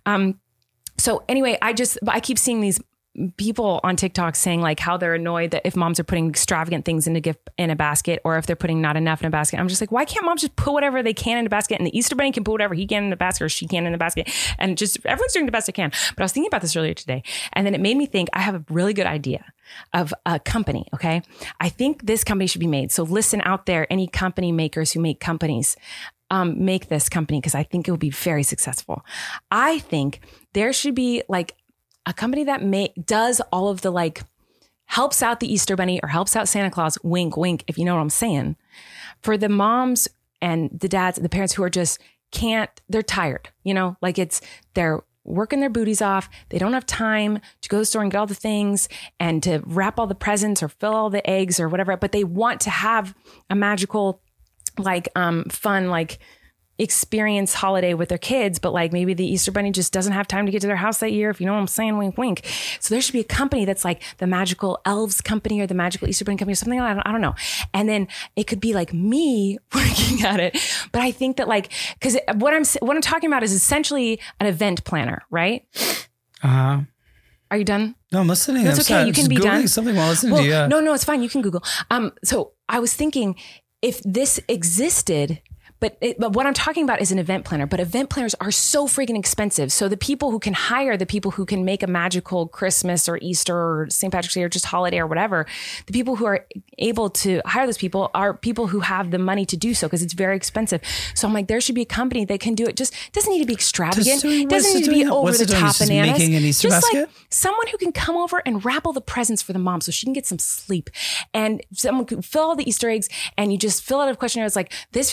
Speaker 2: So anyway, I keep seeing these people on TikTok saying like how they're annoyed that if moms are putting extravagant things in a basket or if they're putting not enough in a basket. I'm just like, why can't moms just put whatever they can in a basket and the Easter Bunny can put whatever he can in the basket or she can in the basket and just everyone's doing the best they can. But I was thinking about this earlier today and then it made me think I have a really good idea of a company. Okay. I think this company should be made. So listen out there, any company makers who make companies, make this company because I think it will be very successful. I think there should be like a company that does all of the like helps out the Easter Bunny or helps out Santa Claus, wink, wink, if you know what I'm saying, for the moms and the dads and the parents who are just they're tired, you know, like they're working their booties off. They don't have time to go to the store and get all the things and to wrap all the presents or fill all the eggs or whatever, but they want to have a magical, like, fun, like, experience holiday with their kids, but like maybe the Easter Bunny just doesn't have time to get to their house that year, if you know what I'm saying, wink, wink. So there should be a company that's like the Magical Elves Company or the Magical Easter Bunny Company or something like that. I don't know. And then it could be like me working at it. But I think that like, because what I'm talking about is essentially an event planner, right? Are you done?
Speaker 3: No, I'm listening.
Speaker 2: That's okay. You can be done.
Speaker 3: Something while listening to you.
Speaker 2: No, it's fine. You can Google. So I was thinking if this existed. But what I'm talking about is an event planner, but event planners are so freaking expensive. So the people who can hire the people who can make a magical Christmas or Easter or St. Patrick's Day or just holiday or whatever, the people who are able to hire those people are people who have the money to do so because it's very expensive. So I'm like, there should be a company that can do it. Just doesn't need to be extravagant. Doesn't need to be over the top bananas.
Speaker 3: Making an Easter basket?
Speaker 2: Like someone who can come over and wrap all the presents for the mom so she can get some sleep. And someone can fill all the Easter eggs and you just fill out a questionnaire. It's like this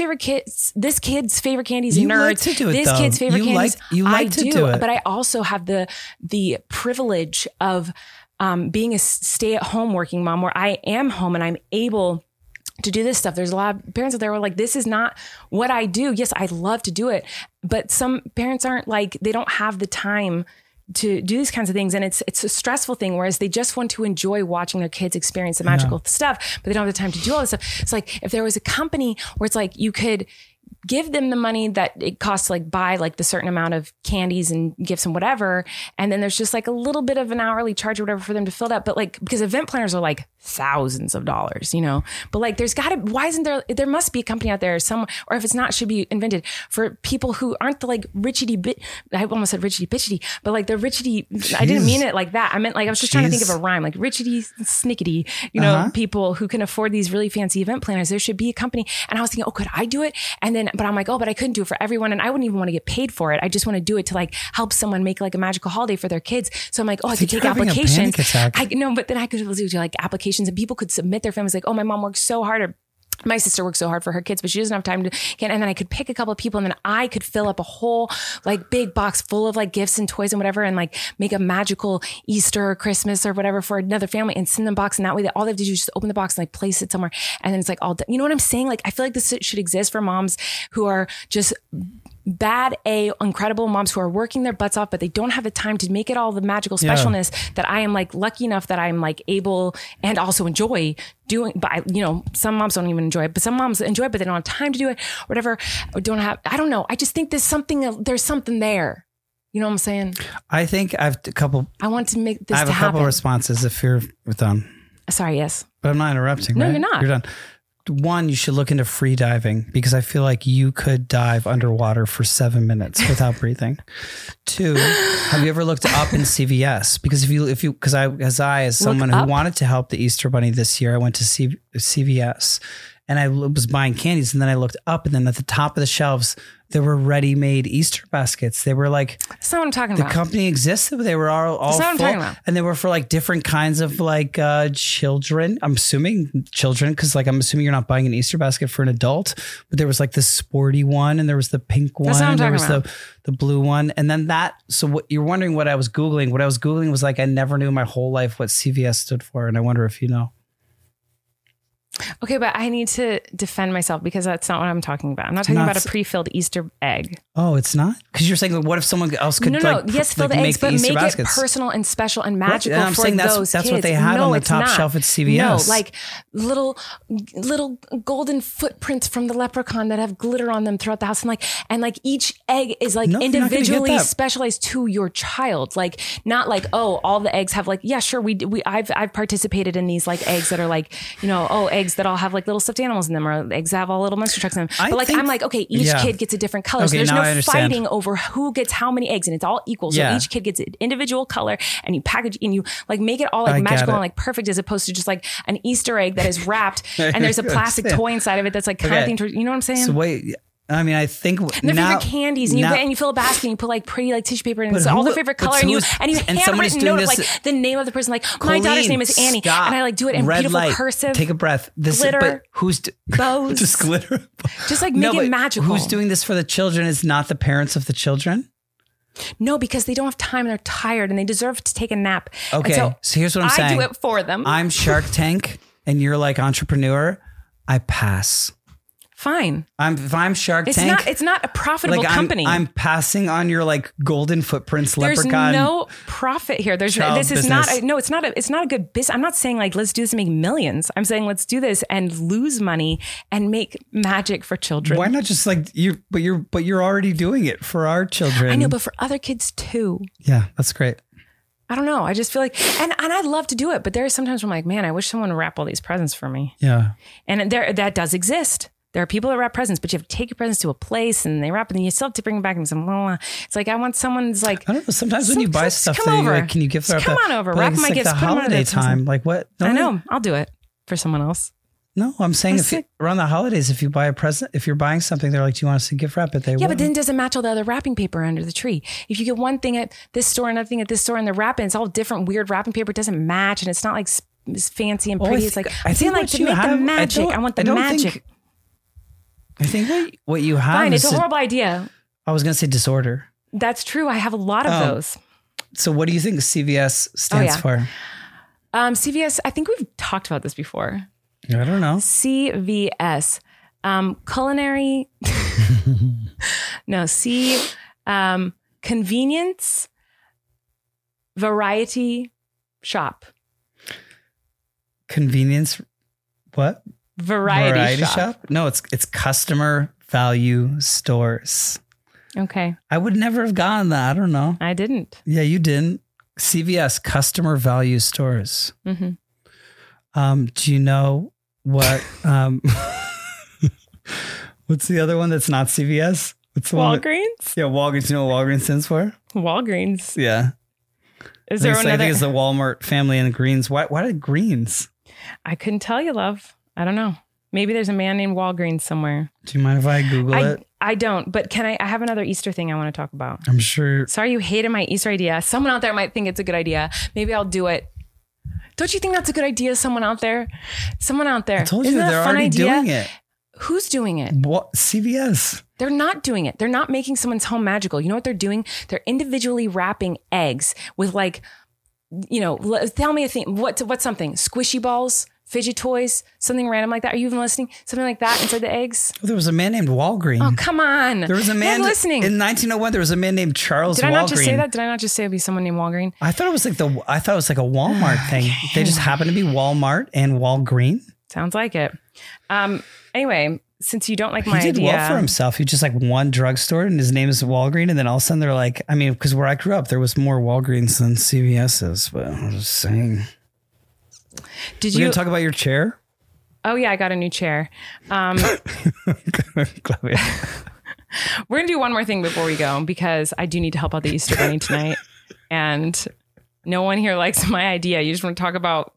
Speaker 2: kid's favorite candies and nerds.
Speaker 3: Like to do it,
Speaker 2: this
Speaker 3: though.
Speaker 2: kid's favorite candies.
Speaker 3: You like to do it.
Speaker 2: But I also have the privilege of being a stay-at-home working mom where I am home and I'm able to do this stuff. There's a lot of parents out there who are like, this is not what I do. Yes, I love to do it. But some parents aren't like, they don't have the time to do these kinds of things. And it's a stressful thing, whereas they just want to enjoy watching their kids experience the magical stuff, but they don't have the time to do all this stuff. It's like if there was a company where it's like you could give them the money that it costs to like buy like the certain amount of candies and gifts and whatever. And then there's just like a little bit of an hourly charge or whatever for them to fill it up. But like, because event planners are like thousands of dollars, you know, but like, why isn't there must be a company out there somewhere, or if it's not, should be invented for people who aren't the like I almost said richity bitchity, but like the richity, I didn't mean it like that. I meant like, I was just trying to think of a rhyme, like richity snickety, you know, people who can afford these really fancy event planners. There should be a company. And I was thinking, oh, could I do it? And then, but I'm like, oh, but I couldn't do it for everyone. And I wouldn't even want to get paid for it. I just want to do it to like help someone make like a magical holiday for their kids. So I'm like, oh, I could take applications. I know, but then I could do like applications and people could submit their families like, oh, my mom works so hard, or my sister works so hard for her kids, but she doesn't have time to get, and then I could pick a couple of people and then I could fill up a whole like big box full of like gifts and toys and whatever, and like make a magical Easter or Christmas or whatever for another family and send them a box. And that way that all they have to do is just open the box and like place it somewhere. And then it's like all, you know what I'm saying? Like, I feel like this should exist for moms who are just bad A, incredible moms who are working their butts off, but they don't have the time to make it all the magical specialness that I am like lucky enough that I'm like able and also enjoy doing. But some moms don't even enjoy it, but some moms enjoy it, but they don't have time to do it, or whatever, or don't have, I don't know. I just think there's something there. You know what I'm saying?
Speaker 3: I think I want to make this. I have a couple responses if you're done.
Speaker 2: Sorry, yes.
Speaker 3: But I'm not interrupting.
Speaker 2: No,
Speaker 3: right?
Speaker 2: you're not.
Speaker 3: You're done. One, you should look into free diving because I feel like you could dive underwater for 7 minutes without breathing. 2, have you ever looked up in CVS? Because as someone who wanted to help the Easter Bunny this year, I went to CVS and I was buying candies, and then I looked up, and then at the top of the shelves, there were ready-made Easter baskets. They were like,
Speaker 2: that's not what I'm talking about.
Speaker 3: The company existed, but they were all
Speaker 2: that's
Speaker 3: full.
Speaker 2: Not what I'm talking about.
Speaker 3: And they were for like different kinds of like children. I'm assuming children, because like I'm assuming you're not buying an Easter basket for an adult. But there was like the sporty one, and there was the pink one,
Speaker 2: and
Speaker 3: there was the blue one, and then that. So what you're wondering what I was googling? What I was googling was like I never knew my whole life what CVS stood for, and I wonder if you know.
Speaker 2: Okay, but I need to defend myself because that's not what I'm talking about. I'm not talking about a pre-filled Easter egg.
Speaker 3: Oh, it's not? Because you're saying, what if someone else could
Speaker 2: yes, fill the eggs, but make it personal and special and magical for those kids.
Speaker 3: That's what they had on the top shelf at CVS.
Speaker 2: No, like little golden footprints from the leprechaun that have glitter on them throughout the house. And like each egg is like individually specialized to your child. Like not like, oh, all the eggs have like, yeah, sure. I've participated in these like eggs that are like, eggs that all have like little stuffed animals in them, or eggs that have all little monster trucks in them. But like, I'm like, okay, each kid gets a different color. So there's no fighting over who gets how many eggs, and it's all equal. So each kid gets an individual color, and you package and you like make it all like magical and like perfect, as opposed to just like an Easter egg that is wrapped and there's a plastic toy inside of it that's like kind of thing. You know what I'm saying?
Speaker 3: So wait. I mean, I think
Speaker 2: their favorite candies, and you fill a basket, and you put like pretty like tissue paper, and it's all their favorite color, and you handwritten note of like the name of the person, like my daughter's name is Annie, and I like do it in beautiful cursive.
Speaker 3: Take a breath.
Speaker 2: Glitter,
Speaker 3: who's
Speaker 2: bows,
Speaker 3: just glitter,
Speaker 2: just like make it magical.
Speaker 3: Who's doing this for the children is not the parents of the children.
Speaker 2: No, because they don't have time and they're tired and they deserve to take a nap.
Speaker 3: Okay, so here's what I'm saying.
Speaker 2: I do it for them.
Speaker 3: I'm Shark Tank, and you're like entrepreneur. I pass.
Speaker 2: Fine.
Speaker 3: If I'm Shark Tank.
Speaker 2: It's not a profitable company.
Speaker 3: I'm passing on your like golden footprints leprechaun.
Speaker 2: There's no profit here. It's not a good business. I'm not saying like, let's do this and make millions. I'm saying let's do this and lose money and make magic for children.
Speaker 3: Why not just like but you're already doing it for our children.
Speaker 2: I know, but for other kids too.
Speaker 3: Yeah, that's great.
Speaker 2: I don't know. I just feel like, and I'd love to do it, but there are sometimes where I'm like, man, I wish someone would wrap all these presents for me.
Speaker 3: Yeah.
Speaker 2: And that does exist. There are people that wrap presents, but you have to take your presents to a place and they wrap it, and you still have to bring it back and some. It's like I want someone's like.
Speaker 3: I don't know. Sometimes when you buy stuff, you're like, can you gift wrap?
Speaker 2: Come on over, wrap my gifts.
Speaker 3: The holiday time, like what?
Speaker 2: I know. I'll do it for someone else.
Speaker 3: No, I'm saying around the holidays, if you buy a present, if you're buying something, they're like, "Do you want us to gift wrap it?"
Speaker 2: But then it doesn't match all the other wrapping paper under the tree. If you get one thing at this store, another thing at this store, and they're wrapping, it's all different, weird wrapping paper. It doesn't match, and it's not like fancy and pretty. It's like I feel like to make the magic. I want the magic.
Speaker 3: I think what you have
Speaker 2: Fine, it's a horrible idea.
Speaker 3: I was going to say disorder.
Speaker 2: That's true. I have a lot of those. So
Speaker 3: what do you think CVS stands for?
Speaker 2: CVS, I think we've talked about this before.
Speaker 3: I don't know.
Speaker 2: CVS. Culinary. No, convenience, variety, shop.
Speaker 3: Convenience, what?
Speaker 2: Variety shop.
Speaker 3: No, it's customer value stores.
Speaker 2: Okay.
Speaker 3: I would never have gotten that. I don't know.
Speaker 2: I didn't.
Speaker 3: Yeah, you didn't. CVS, customer value stores. Mm-hmm. Do you know what? What's the other one that's not CVS? What's the
Speaker 2: Walgreens?
Speaker 3: Walgreens. You know what Walgreens stands for?
Speaker 2: Walgreens.
Speaker 3: Yeah.
Speaker 2: Is there another?
Speaker 3: I think it's the Walmart family and the Greens. Why did Greens?
Speaker 2: I couldn't tell you, love. I don't know. Maybe there's a man named Walgreens somewhere.
Speaker 3: Do you mind if I Google it?
Speaker 2: I don't, but I have another Easter thing I want to talk about.
Speaker 3: I'm sure.
Speaker 2: Sorry you hated my Easter idea. Someone out there might think it's a good idea. Maybe I'll do it. Don't you think that's a good idea? Someone out there.
Speaker 3: I told you they're already doing it.
Speaker 2: Who's doing it?
Speaker 3: What? CVS.
Speaker 2: They're not doing it. They're not making someone's home magical. You know what they're doing? They're individually wrapping eggs with like, tell me a thing. What's something? Squishy balls fidget toys, something random like that. Are you even listening? Something like that inside the eggs?
Speaker 3: Well, there was a man named Walgreen.
Speaker 2: Oh, come on.
Speaker 3: There was a man
Speaker 2: listening.
Speaker 3: In 1901, there was a man named Charles Walgreen.
Speaker 2: Did I not just say that? Did I not just say it'd be someone named Walgreen?
Speaker 3: I thought it was like a Walmart thing. They just happened to be Walmart and Walgreen.
Speaker 2: Sounds like it. Anyway, since you don't like my idea.
Speaker 3: He did well for himself. He just like one drugstore and his name is Walgreen. And then all of a sudden they're like, I mean, because where I grew up, there was more Walgreens than CVS's. But I'm just saying. We're going to talk about your chair?
Speaker 2: Oh, yeah, I got a new chair. We're going to do one more thing before we go because I do need to help out the Easter Bunny tonight. And no one here likes my idea. You just want to talk about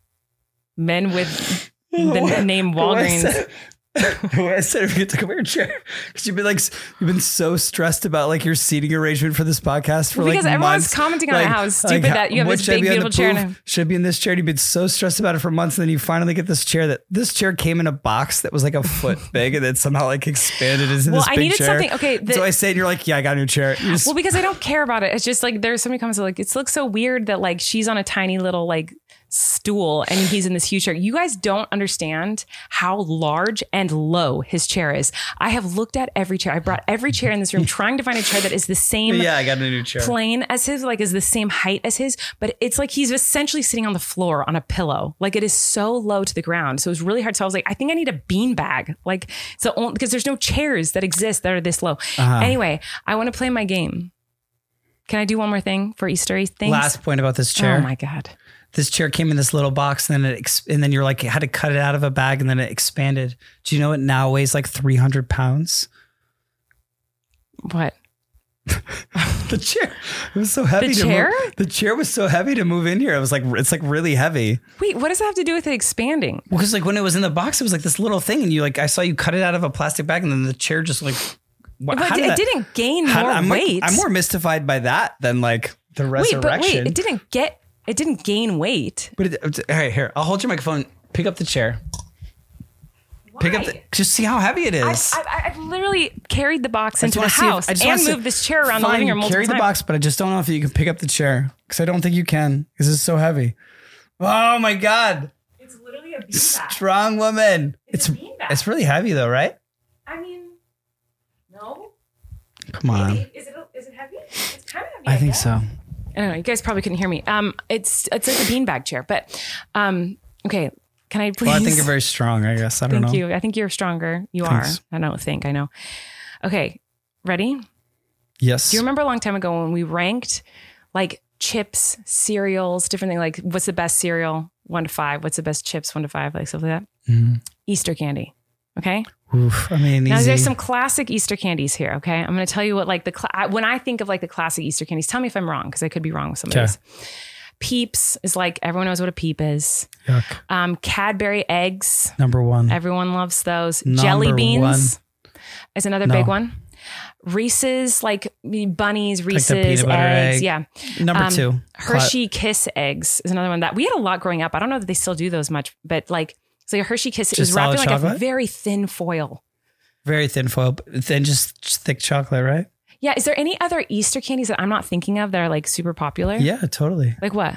Speaker 2: men with the name Walgreens.
Speaker 3: I said if you could take over your chair because you've been so stressed about like your seating arrangement for this podcast for
Speaker 2: because
Speaker 3: like
Speaker 2: everyone's
Speaker 3: months.
Speaker 2: commenting on how stupid that you have this big beautiful chair now.
Speaker 3: Should be in this chair. You've been so stressed about it for months, and then you finally get this chair. This chair came in a box that was like a foot big, and then somehow like expanded into this big chair. Well, I needed something. Okay, so I say, and you're like, yeah, I got a new chair.
Speaker 2: Well, because I don't care about it. It's just like there's so many comments like it looks so weird that like she's on a tiny little like stool and he's in this huge chair. You guys don't understand how large and low his chair is. I have looked at every chair. I brought every chair in this room trying to find a chair that is the same.
Speaker 3: Yeah, I got a new chair.
Speaker 2: Plane as his, like is the same height as his, but it's like he's essentially sitting on the floor on a pillow. Like it is so low to the ground. So it's really hard. So I was like, I think I need a bean bag. Like so because there's no chairs that exist that are this low. Anyway, I want to play my game. Can I do one more thing for Easter things?
Speaker 3: Last point about this chair.
Speaker 2: Oh my God.
Speaker 3: This chair came in this little box and then you're like, you had to cut it out of a bag and then it expanded. Do you know it now weighs like 300 pounds?
Speaker 2: What?
Speaker 3: The chair. It was so heavy. The chair was so heavy to move in here. It's like really heavy.
Speaker 2: Wait, what does that have to do with it expanding?
Speaker 3: Well, because like when it was in the box, it was like this little thing and I saw you cut it out of a plastic bag and then the chair just like,
Speaker 2: it didn't gain more weight.
Speaker 3: I'm more mystified by that than like the resurrection.
Speaker 2: It didn't gain weight.
Speaker 3: But all right, here, I'll hold your microphone. Pick up the chair.
Speaker 2: Why?
Speaker 3: Just see how heavy it is.
Speaker 2: I've literally carried the box into the house and moved this chair around the living room multiple times.
Speaker 3: Carry the box, but I just don't know if you can pick up the chair because I don't think you can because it's so heavy. Oh my God.
Speaker 2: It's literally a beanbag.
Speaker 3: Strong woman.
Speaker 2: It's a beanbag.
Speaker 3: It's really heavy though, right?
Speaker 2: I mean, no.
Speaker 3: Come on.
Speaker 2: Is it heavy? It's kind of heavy.
Speaker 3: I think so.
Speaker 2: I don't know. You guys probably couldn't hear me. It's like a beanbag chair, but okay. Can I please?
Speaker 3: Well, I think you're very strong. I guess I don't know.
Speaker 2: Thank you. I think you're stronger. You Thanks. Are. I don't think. I know. Okay, ready?
Speaker 3: Yes.
Speaker 2: Do you remember a long time ago when we ranked like chips, cereals, different things? Like, what's the best cereal? 1 to 5. What's the best chips? 1 to 5, like stuff like that. Mm-hmm. Easter candy. Okay.
Speaker 3: Oof, I mean,
Speaker 2: now there's some classic Easter candies here. Okay, I'm going to tell you what like when I think of like the classic Easter candies. Tell me if I'm wrong because I could be wrong with some of these. Peeps is like everyone knows what a Peep is. Yuck. Cadbury eggs.
Speaker 3: Number 1.
Speaker 2: Everyone loves those. Jelly beans is another big one. Reese's, like bunnies, Reese's like eggs. Egg. Yeah.
Speaker 3: Number 2.
Speaker 2: Hershey Kiss eggs is another one that we had a lot growing up. I don't know that they still do those much, but like. So a Hershey Kiss is wrapped in like chocolate? A very thin foil.
Speaker 3: Very thin foil, then just thick chocolate, right?
Speaker 2: Yeah. Is there any other Easter candies that I'm not thinking of that are like super popular?
Speaker 3: Yeah, totally.
Speaker 2: Like what?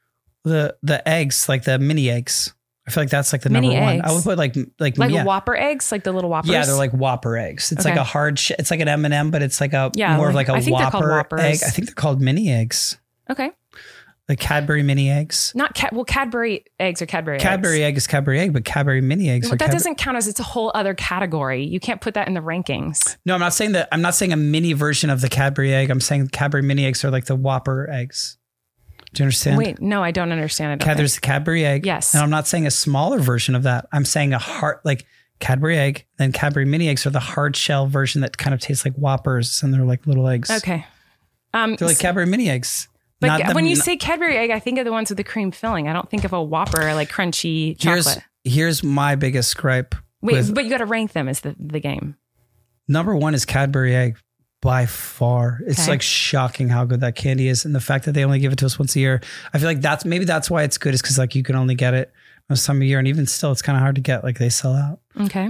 Speaker 3: The eggs, like the mini eggs. I feel like that's like the mini number eggs. 1. I would put like
Speaker 2: Whopper eggs, like the little Whoppers.
Speaker 3: Yeah, they're like Whopper eggs. It's like a hard. It's like an M&M, but it's like more of like a Whopper egg. I think they're called mini eggs.
Speaker 2: Okay.
Speaker 3: Like Cadbury mini eggs.
Speaker 2: Cadbury eggs are Cadbury eggs.
Speaker 3: Cadbury egg is Cadbury egg, but Cadbury mini eggs
Speaker 2: that doesn't count as it's a whole other category. You can't put that in the rankings.
Speaker 3: No, I'm not saying that. I'm not saying a mini version of the Cadbury egg. I'm saying Cadbury mini eggs are like the Whopper eggs. Do you understand?
Speaker 2: Wait, no, I don't understand.
Speaker 3: There's the Cadbury egg.
Speaker 2: Yes.
Speaker 3: And I'm not saying a smaller version of that. I'm saying a hard, like Cadbury egg, then Cadbury mini eggs are the hard shell version that kind of tastes like Whoppers and they're like little eggs.
Speaker 2: Okay.
Speaker 3: They're like Cadbury mini eggs.
Speaker 2: But when you say Cadbury egg, I think of the ones with the cream filling. I don't think of a Whopper like crunchy chocolate.
Speaker 3: Here's my biggest gripe.
Speaker 2: Wait, but you got to rank them as the game.
Speaker 3: Number 1 is Cadbury egg by far. It's like shocking how good that candy is. And the fact that they only give it to us once a year. I feel like that's why it's good is because like you can only get it most time of year. And even still, it's kind of hard to get. Like they sell out.
Speaker 2: Okay.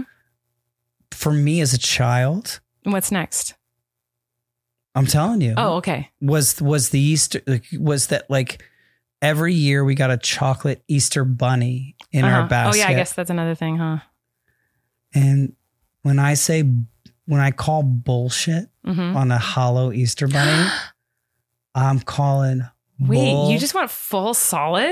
Speaker 3: For me as a child.
Speaker 2: What's next?
Speaker 3: I'm telling you.
Speaker 2: Oh, okay.
Speaker 3: Was the Easter, was that like every year we got a chocolate Easter bunny in our basket.
Speaker 2: Oh yeah, I guess that's another thing, huh?
Speaker 3: And when I call bullshit on a hollow Easter bunny, I'm calling
Speaker 2: Wait, you just want full solid?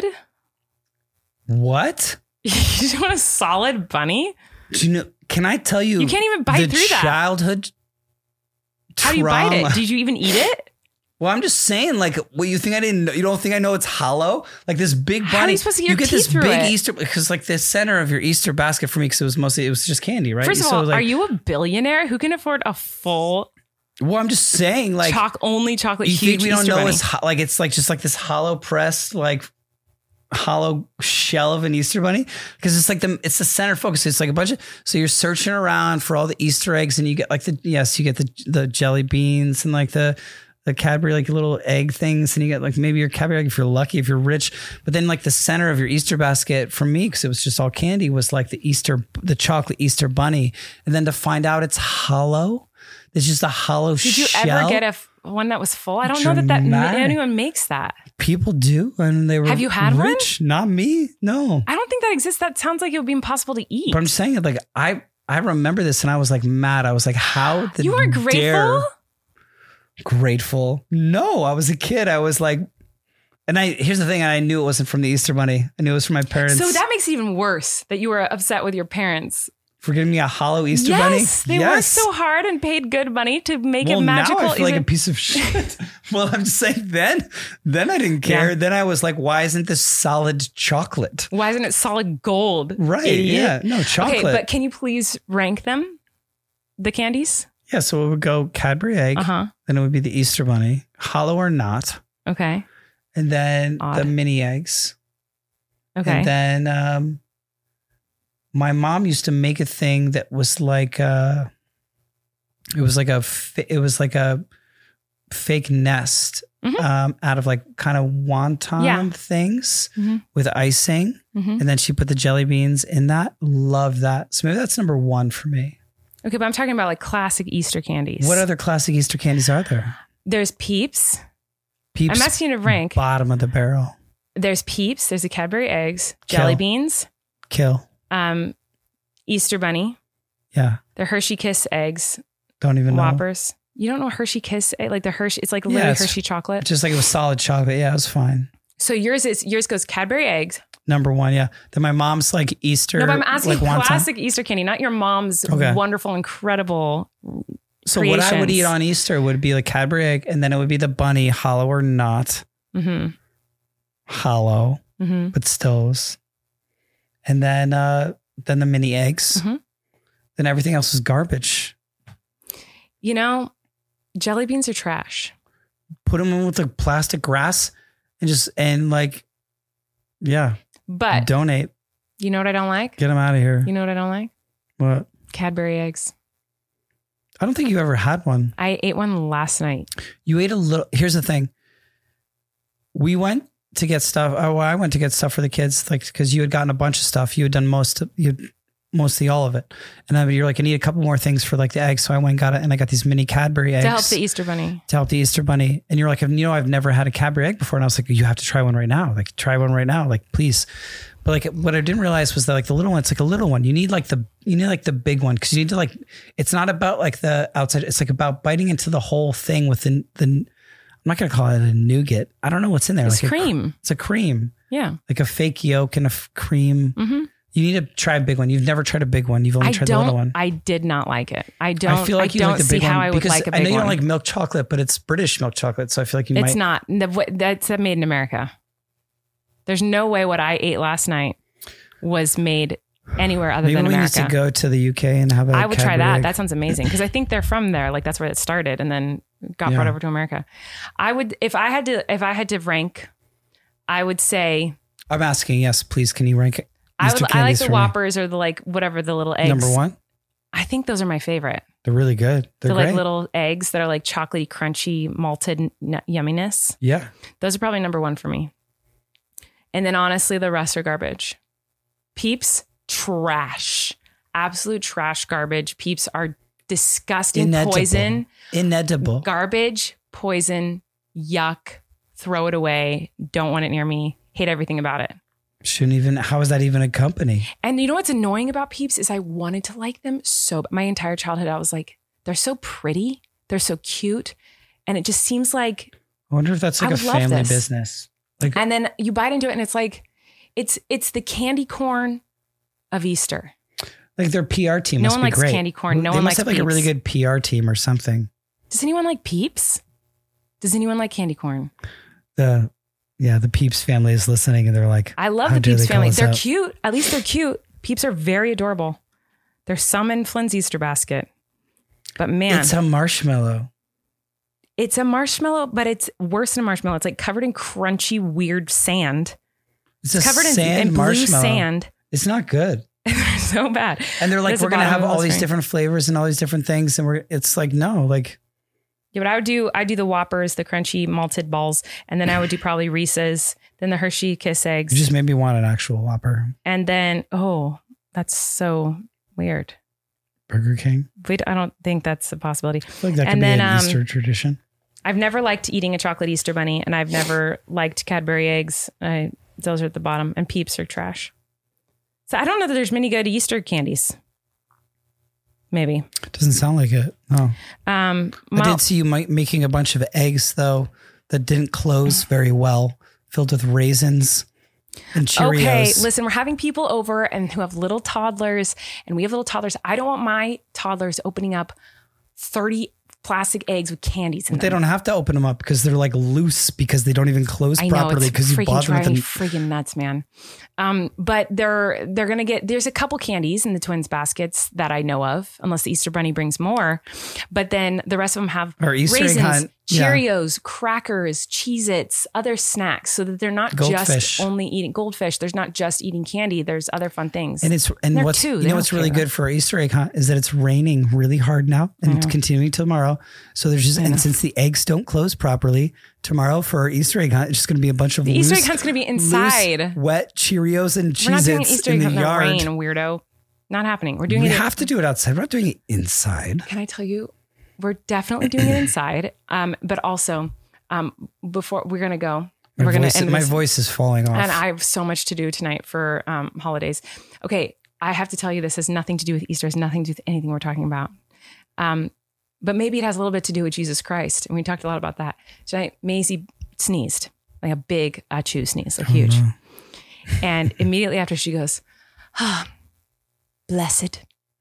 Speaker 3: What?
Speaker 2: You just want a solid bunny?
Speaker 3: Do you know, can I tell you?
Speaker 2: You can't even bite through that.
Speaker 3: Childhood
Speaker 2: How do you bite it? Did you even eat it?
Speaker 3: Well, I'm just saying, like, what you think I didn't know? You don't think I know it's hollow? Like this big bunny.
Speaker 2: How are you supposed to get your teeth
Speaker 3: this
Speaker 2: through
Speaker 3: big
Speaker 2: it?
Speaker 3: Easter, because like the center of your Easter basket for me, because it was just candy, right?
Speaker 2: First of all, are you a billionaire who can afford a full?
Speaker 3: Well, I'm just saying, like,
Speaker 2: only chocolate.
Speaker 3: You think we don't
Speaker 2: Easter
Speaker 3: know
Speaker 2: bunny?
Speaker 3: it's like it's like just like this hollow pressed like hollow shell of an Easter bunny, because it's like it's the center focus. It's like a bunch of, so you're searching around for all the Easter eggs, and you get like the jelly beans and like the Cadbury like little egg things, and you get like maybe your Cadbury egg if you're lucky, if you're rich. But then like the center of your Easter basket for me, because it was just all candy, was like the chocolate Easter bunny, and then to find out it's hollow. It's just a hollow shell. Did you
Speaker 2: ever get one that was full? I don't know that anyone makes that.
Speaker 3: People do, and they were.
Speaker 2: Have you had
Speaker 3: rich?
Speaker 2: one?
Speaker 3: Not me. No,
Speaker 2: I don't think that exists. That sounds like it would be impossible to eat.
Speaker 3: But I'm saying it like I remember this, and I was like mad. I was like, how did
Speaker 2: you weren't grateful?
Speaker 3: Grateful? No, I was a kid. I was like, and here's the thing. I knew it wasn't from the Easter bunny. I knew it was from my parents.
Speaker 2: So that makes it even worse that you were upset with your parents.
Speaker 3: For giving me a hollow Easter bunny?
Speaker 2: They worked so hard and paid good money to make it magical.
Speaker 3: Now I feel like a piece of shit. Well, I'm just saying then I didn't care. Yeah. Then I was like, why isn't this solid chocolate?
Speaker 2: Why isn't it solid gold?
Speaker 3: Right.
Speaker 2: Idiot?
Speaker 3: Yeah. No, chocolate.
Speaker 2: Okay, but can you please rank them? The candies?
Speaker 3: Yeah. So it would go Cadbury egg. Then it would be the Easter bunny, hollow or not.
Speaker 2: Okay.
Speaker 3: And then the mini eggs.
Speaker 2: Okay.
Speaker 3: And then, my mom used to make a thing that was like it was like a fake nest out of like kind of wonton things with icing, and then she put the jelly beans in that. Love that. So maybe that's number one for me.
Speaker 2: Okay, but I'm talking about like classic Easter candies.
Speaker 3: What other classic Easter candies are there?
Speaker 2: There's Peeps.
Speaker 3: Peeps.
Speaker 2: I'm asking you to rank.
Speaker 3: Bottom of the barrel.
Speaker 2: There's Peeps. There's the Cadbury eggs. Jelly beans.
Speaker 3: Kill.
Speaker 2: Easter bunny.
Speaker 3: Yeah.
Speaker 2: The Hershey Kiss eggs.
Speaker 3: Don't even know.
Speaker 2: Whoppers. You don't know Hershey Kiss egg? Like the Hershey, it's like literally Hershey chocolate.
Speaker 3: Just like it was solid chocolate. Yeah, it was fine.
Speaker 2: So yours goes Cadbury eggs.
Speaker 3: Number one, yeah. Then my mom's like Easter.
Speaker 2: No, but I'm asking like classic Easter candy, not your mom's wonderful, incredible
Speaker 3: So
Speaker 2: creations.
Speaker 3: What I would eat on Easter would be like Cadbury egg, and then it would be the bunny, hollow or not. Hollow, but stills. And then the mini eggs. Then everything else is garbage.
Speaker 2: You know, jelly beans are trash.
Speaker 3: Put them in with the plastic grass but donate.
Speaker 2: You know what I don't like?
Speaker 3: Get them out of here.
Speaker 2: You know what I don't like?
Speaker 3: What?
Speaker 2: Cadbury eggs.
Speaker 3: I don't think you ever had one.
Speaker 2: I ate one last night.
Speaker 3: You ate a little. Here's the thing. We went to get stuff. I went to get stuff for the kids, like, because you had gotten a bunch of stuff. You had done mostly all of it. And then you're like, I need a couple more things for like the eggs. So I went and got it. And I got these mini Cadbury eggs.
Speaker 2: To help the Easter bunny.
Speaker 3: And you're like, I've never had a Cadbury egg before. And I was like, you have to try one right now. Like, try one right now. Like, please. But like, what I didn't realize was that like the little one, it's like a little one. You need like the big one. Cause you need to like, it's not about like the outside. It's like about biting into the whole thing with the I'm not going to call it a nougat. I don't know what's in there.
Speaker 2: It's
Speaker 3: like
Speaker 2: cream.
Speaker 3: It's a cream.
Speaker 2: Yeah.
Speaker 3: Like a fake yolk and a cream. You need to try a big one. You've never tried a big one. You've only tried the little one.
Speaker 2: I did not like it. I
Speaker 3: feel like you like the big one.
Speaker 2: I would like a big one.
Speaker 3: I know you don't like milk chocolate, but it's British milk chocolate. So I feel like you might.
Speaker 2: It's not. That's made in America. There's no way what I ate last night was made anywhere other than America.
Speaker 3: Maybe we need to go to the UK and have a
Speaker 2: I would try that.
Speaker 3: Egg.
Speaker 2: That sounds amazing. Because I think they're from there. Like that's where it started and then got brought over to America. I would, if I had to rank, I would say.
Speaker 3: I'm asking, yes, please. Can you rank it?
Speaker 2: I like the Whoppers or the like, whatever, the little eggs.
Speaker 3: Number one?
Speaker 2: I think those are my favorite.
Speaker 3: They're really good. They're great.
Speaker 2: Like little eggs that are like chocolatey, crunchy, malted yumminess.
Speaker 3: Yeah.
Speaker 2: Those are probably number one for me. And then honestly, the rest are garbage. Peeps, trash. Absolute trash garbage. Peeps are disgusting. Poison.
Speaker 3: Inedible.
Speaker 2: Garbage, poison, yuck, throw it away, don't want it near me, hate everything about it.
Speaker 3: How is that even a company?
Speaker 2: And you know what's annoying about Peeps is I wanted to like them so my entire childhood. I was like, they're so pretty. They're so cute. And it just seems like,
Speaker 3: I wonder if that's like a family business. Like,
Speaker 2: and then you bite into it and it's like, it's the candy corn of Easter.
Speaker 3: Like their PR team must be great. No one likes
Speaker 2: candy corn. No one likes
Speaker 3: Peeps. They must have like a really good PR team or something.
Speaker 2: Does anyone like Peeps? Does anyone like candy corn?
Speaker 3: The Peeps family is listening and they're like,
Speaker 2: I love the Peeps family. They're cute. At least they're cute. Peeps are very adorable. There's some in Flynn's Easter basket. But man.
Speaker 3: It's a marshmallow.
Speaker 2: It's a marshmallow, but it's worse than a marshmallow. It's like covered in crunchy, weird sand.
Speaker 3: It's covered in blue sand. It's not good.
Speaker 2: So bad.
Speaker 3: And they're like, we're going to have all these different flavors and all these different things. And it's like, no, like.
Speaker 2: Yeah, but I do the Whoppers, the crunchy malted balls. And then I would do probably Reese's, then the Hershey Kiss eggs.
Speaker 3: You just made me want an actual Whopper.
Speaker 2: And then, that's so weird.
Speaker 3: Burger King?
Speaker 2: I don't think that's a possibility.
Speaker 3: I feel like that could be an Easter tradition.
Speaker 2: I've never liked eating a chocolate Easter bunny, and I've never liked Cadbury eggs. Those are at the bottom, and Peeps are trash. So I don't know that there's many good Easter candies. Maybe.
Speaker 3: Doesn't sound like it. No. I did see you making a bunch of eggs, though, that didn't close very well, filled with raisins and Cheerios.
Speaker 2: Okay, listen, we're having people over and who have little toddlers, and we have little toddlers. I don't want my toddlers opening up 30 plastic eggs with candies in them.
Speaker 3: They don't have to open them up because they're like loose because they don't even close properly because you bought them.
Speaker 2: It's freaking nuts, man. But they're going to get, there's a couple candies in the twins baskets that I know of, unless the Easter Bunny brings more. But then the rest of them have raisins, Cheerios, crackers, Cheez-Its, other snacks, so that they're not just only eating goldfish. There's not just eating candy. There's other fun things.
Speaker 3: And what's really good for our Easter egg hunt is that it's raining really hard now and it's continuing tomorrow. So there's just, and since the eggs don't close properly, tomorrow for our Easter egg hunt, it's just going to be a bunch of
Speaker 2: Easter egg hunt's going to be inside.
Speaker 3: Wet Cheerios and Cheez-Its in the yard.
Speaker 2: Rain, weirdo. Not happening. We
Speaker 3: have to do it outside. We're not doing it inside.
Speaker 2: Can I tell you? We're definitely doing it inside. But also, before we're going to go,
Speaker 3: my voice is falling off.
Speaker 2: And I have so much to do tonight for holidays. Okay. I have to tell you, this has nothing to do with Easter. It has nothing to do with anything we're talking about. But maybe it has a little bit to do with Jesus Christ. And we talked a lot about that. Tonight, Maisie sneezed, like a big achoo sneeze, like huge. No. And immediately after she goes, blessed.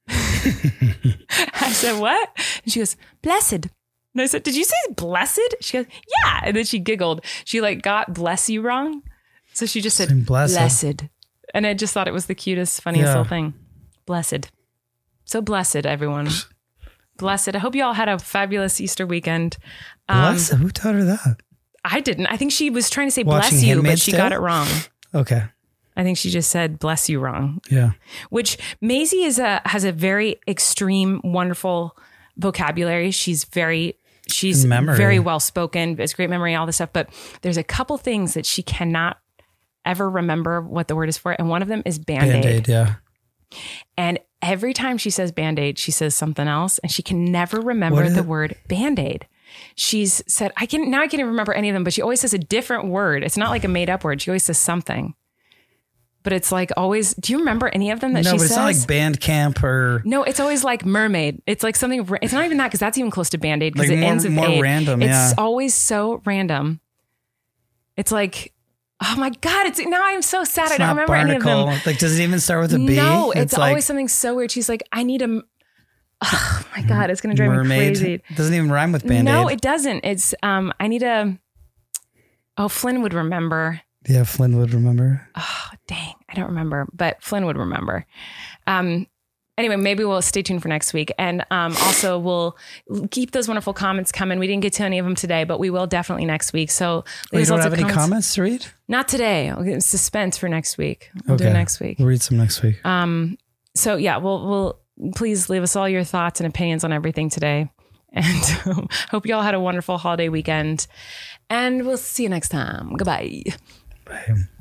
Speaker 2: I said, what? And she goes, blessed. And I said, did you say blessed? She goes, yeah. And then she giggled. She got bless you wrong. So she just said, blessed. And I just thought it was the cutest, funniest little thing. Blessed. So blessed, everyone. Blessed. I hope you all had a fabulous Easter weekend.
Speaker 3: Blessed? Who taught her that?
Speaker 2: I didn't. I think she was trying to say bless you, but she got it wrong.
Speaker 3: Okay.
Speaker 2: I think she just said bless you wrong.
Speaker 3: Yeah.
Speaker 2: Which Maisie has a very extreme, wonderful vocabulary. She's very well spoken. It's great memory, all this stuff. But there's a couple things that she cannot ever remember what the word is for. And one of them is Band-Aid.
Speaker 3: Band-Aid, yeah.
Speaker 2: And every time she says Band-Aid, she says something else. And she can never remember the word Band-Aid. She's said, I can't even remember any of them, but she always says a different word. It's not like a made up word. She always says something. But it's like always, do you remember any of them that she says? No, but
Speaker 3: it's not like band camp or...
Speaker 2: No, it's always like mermaid. It's like something, it's not even that because that's even close to Band-Aid because it ends with more aid.
Speaker 3: Random,
Speaker 2: It's always so random. It's like, oh my God, now I'm so sad. I don't remember Barnacle. Any of them.
Speaker 3: Like, does it even start with a B?
Speaker 2: No, it's always something so weird. She's like, I need a... Oh my God, it's going to drive me crazy.
Speaker 3: It doesn't even rhyme with Band-Aid.
Speaker 2: No, it doesn't. It's, I need a... Oh, Flynn would remember.
Speaker 3: Yeah, Flynn would remember.
Speaker 2: Oh, dang. I don't remember, but Flynn would remember. Anyway, maybe we'll stay tuned for next week. And also we'll keep those wonderful comments coming. We didn't get to any of them today, but we will definitely next week. So
Speaker 3: you don't have any comments to read?
Speaker 2: Not today. I'll get suspense for next week. We'll do it next week.
Speaker 3: We'll read some next week.
Speaker 2: So yeah, we'll please leave us all your thoughts and opinions on everything today. And hope you all had a wonderful holiday weekend. And we'll see you next time. Goodbye.
Speaker 3: Bye.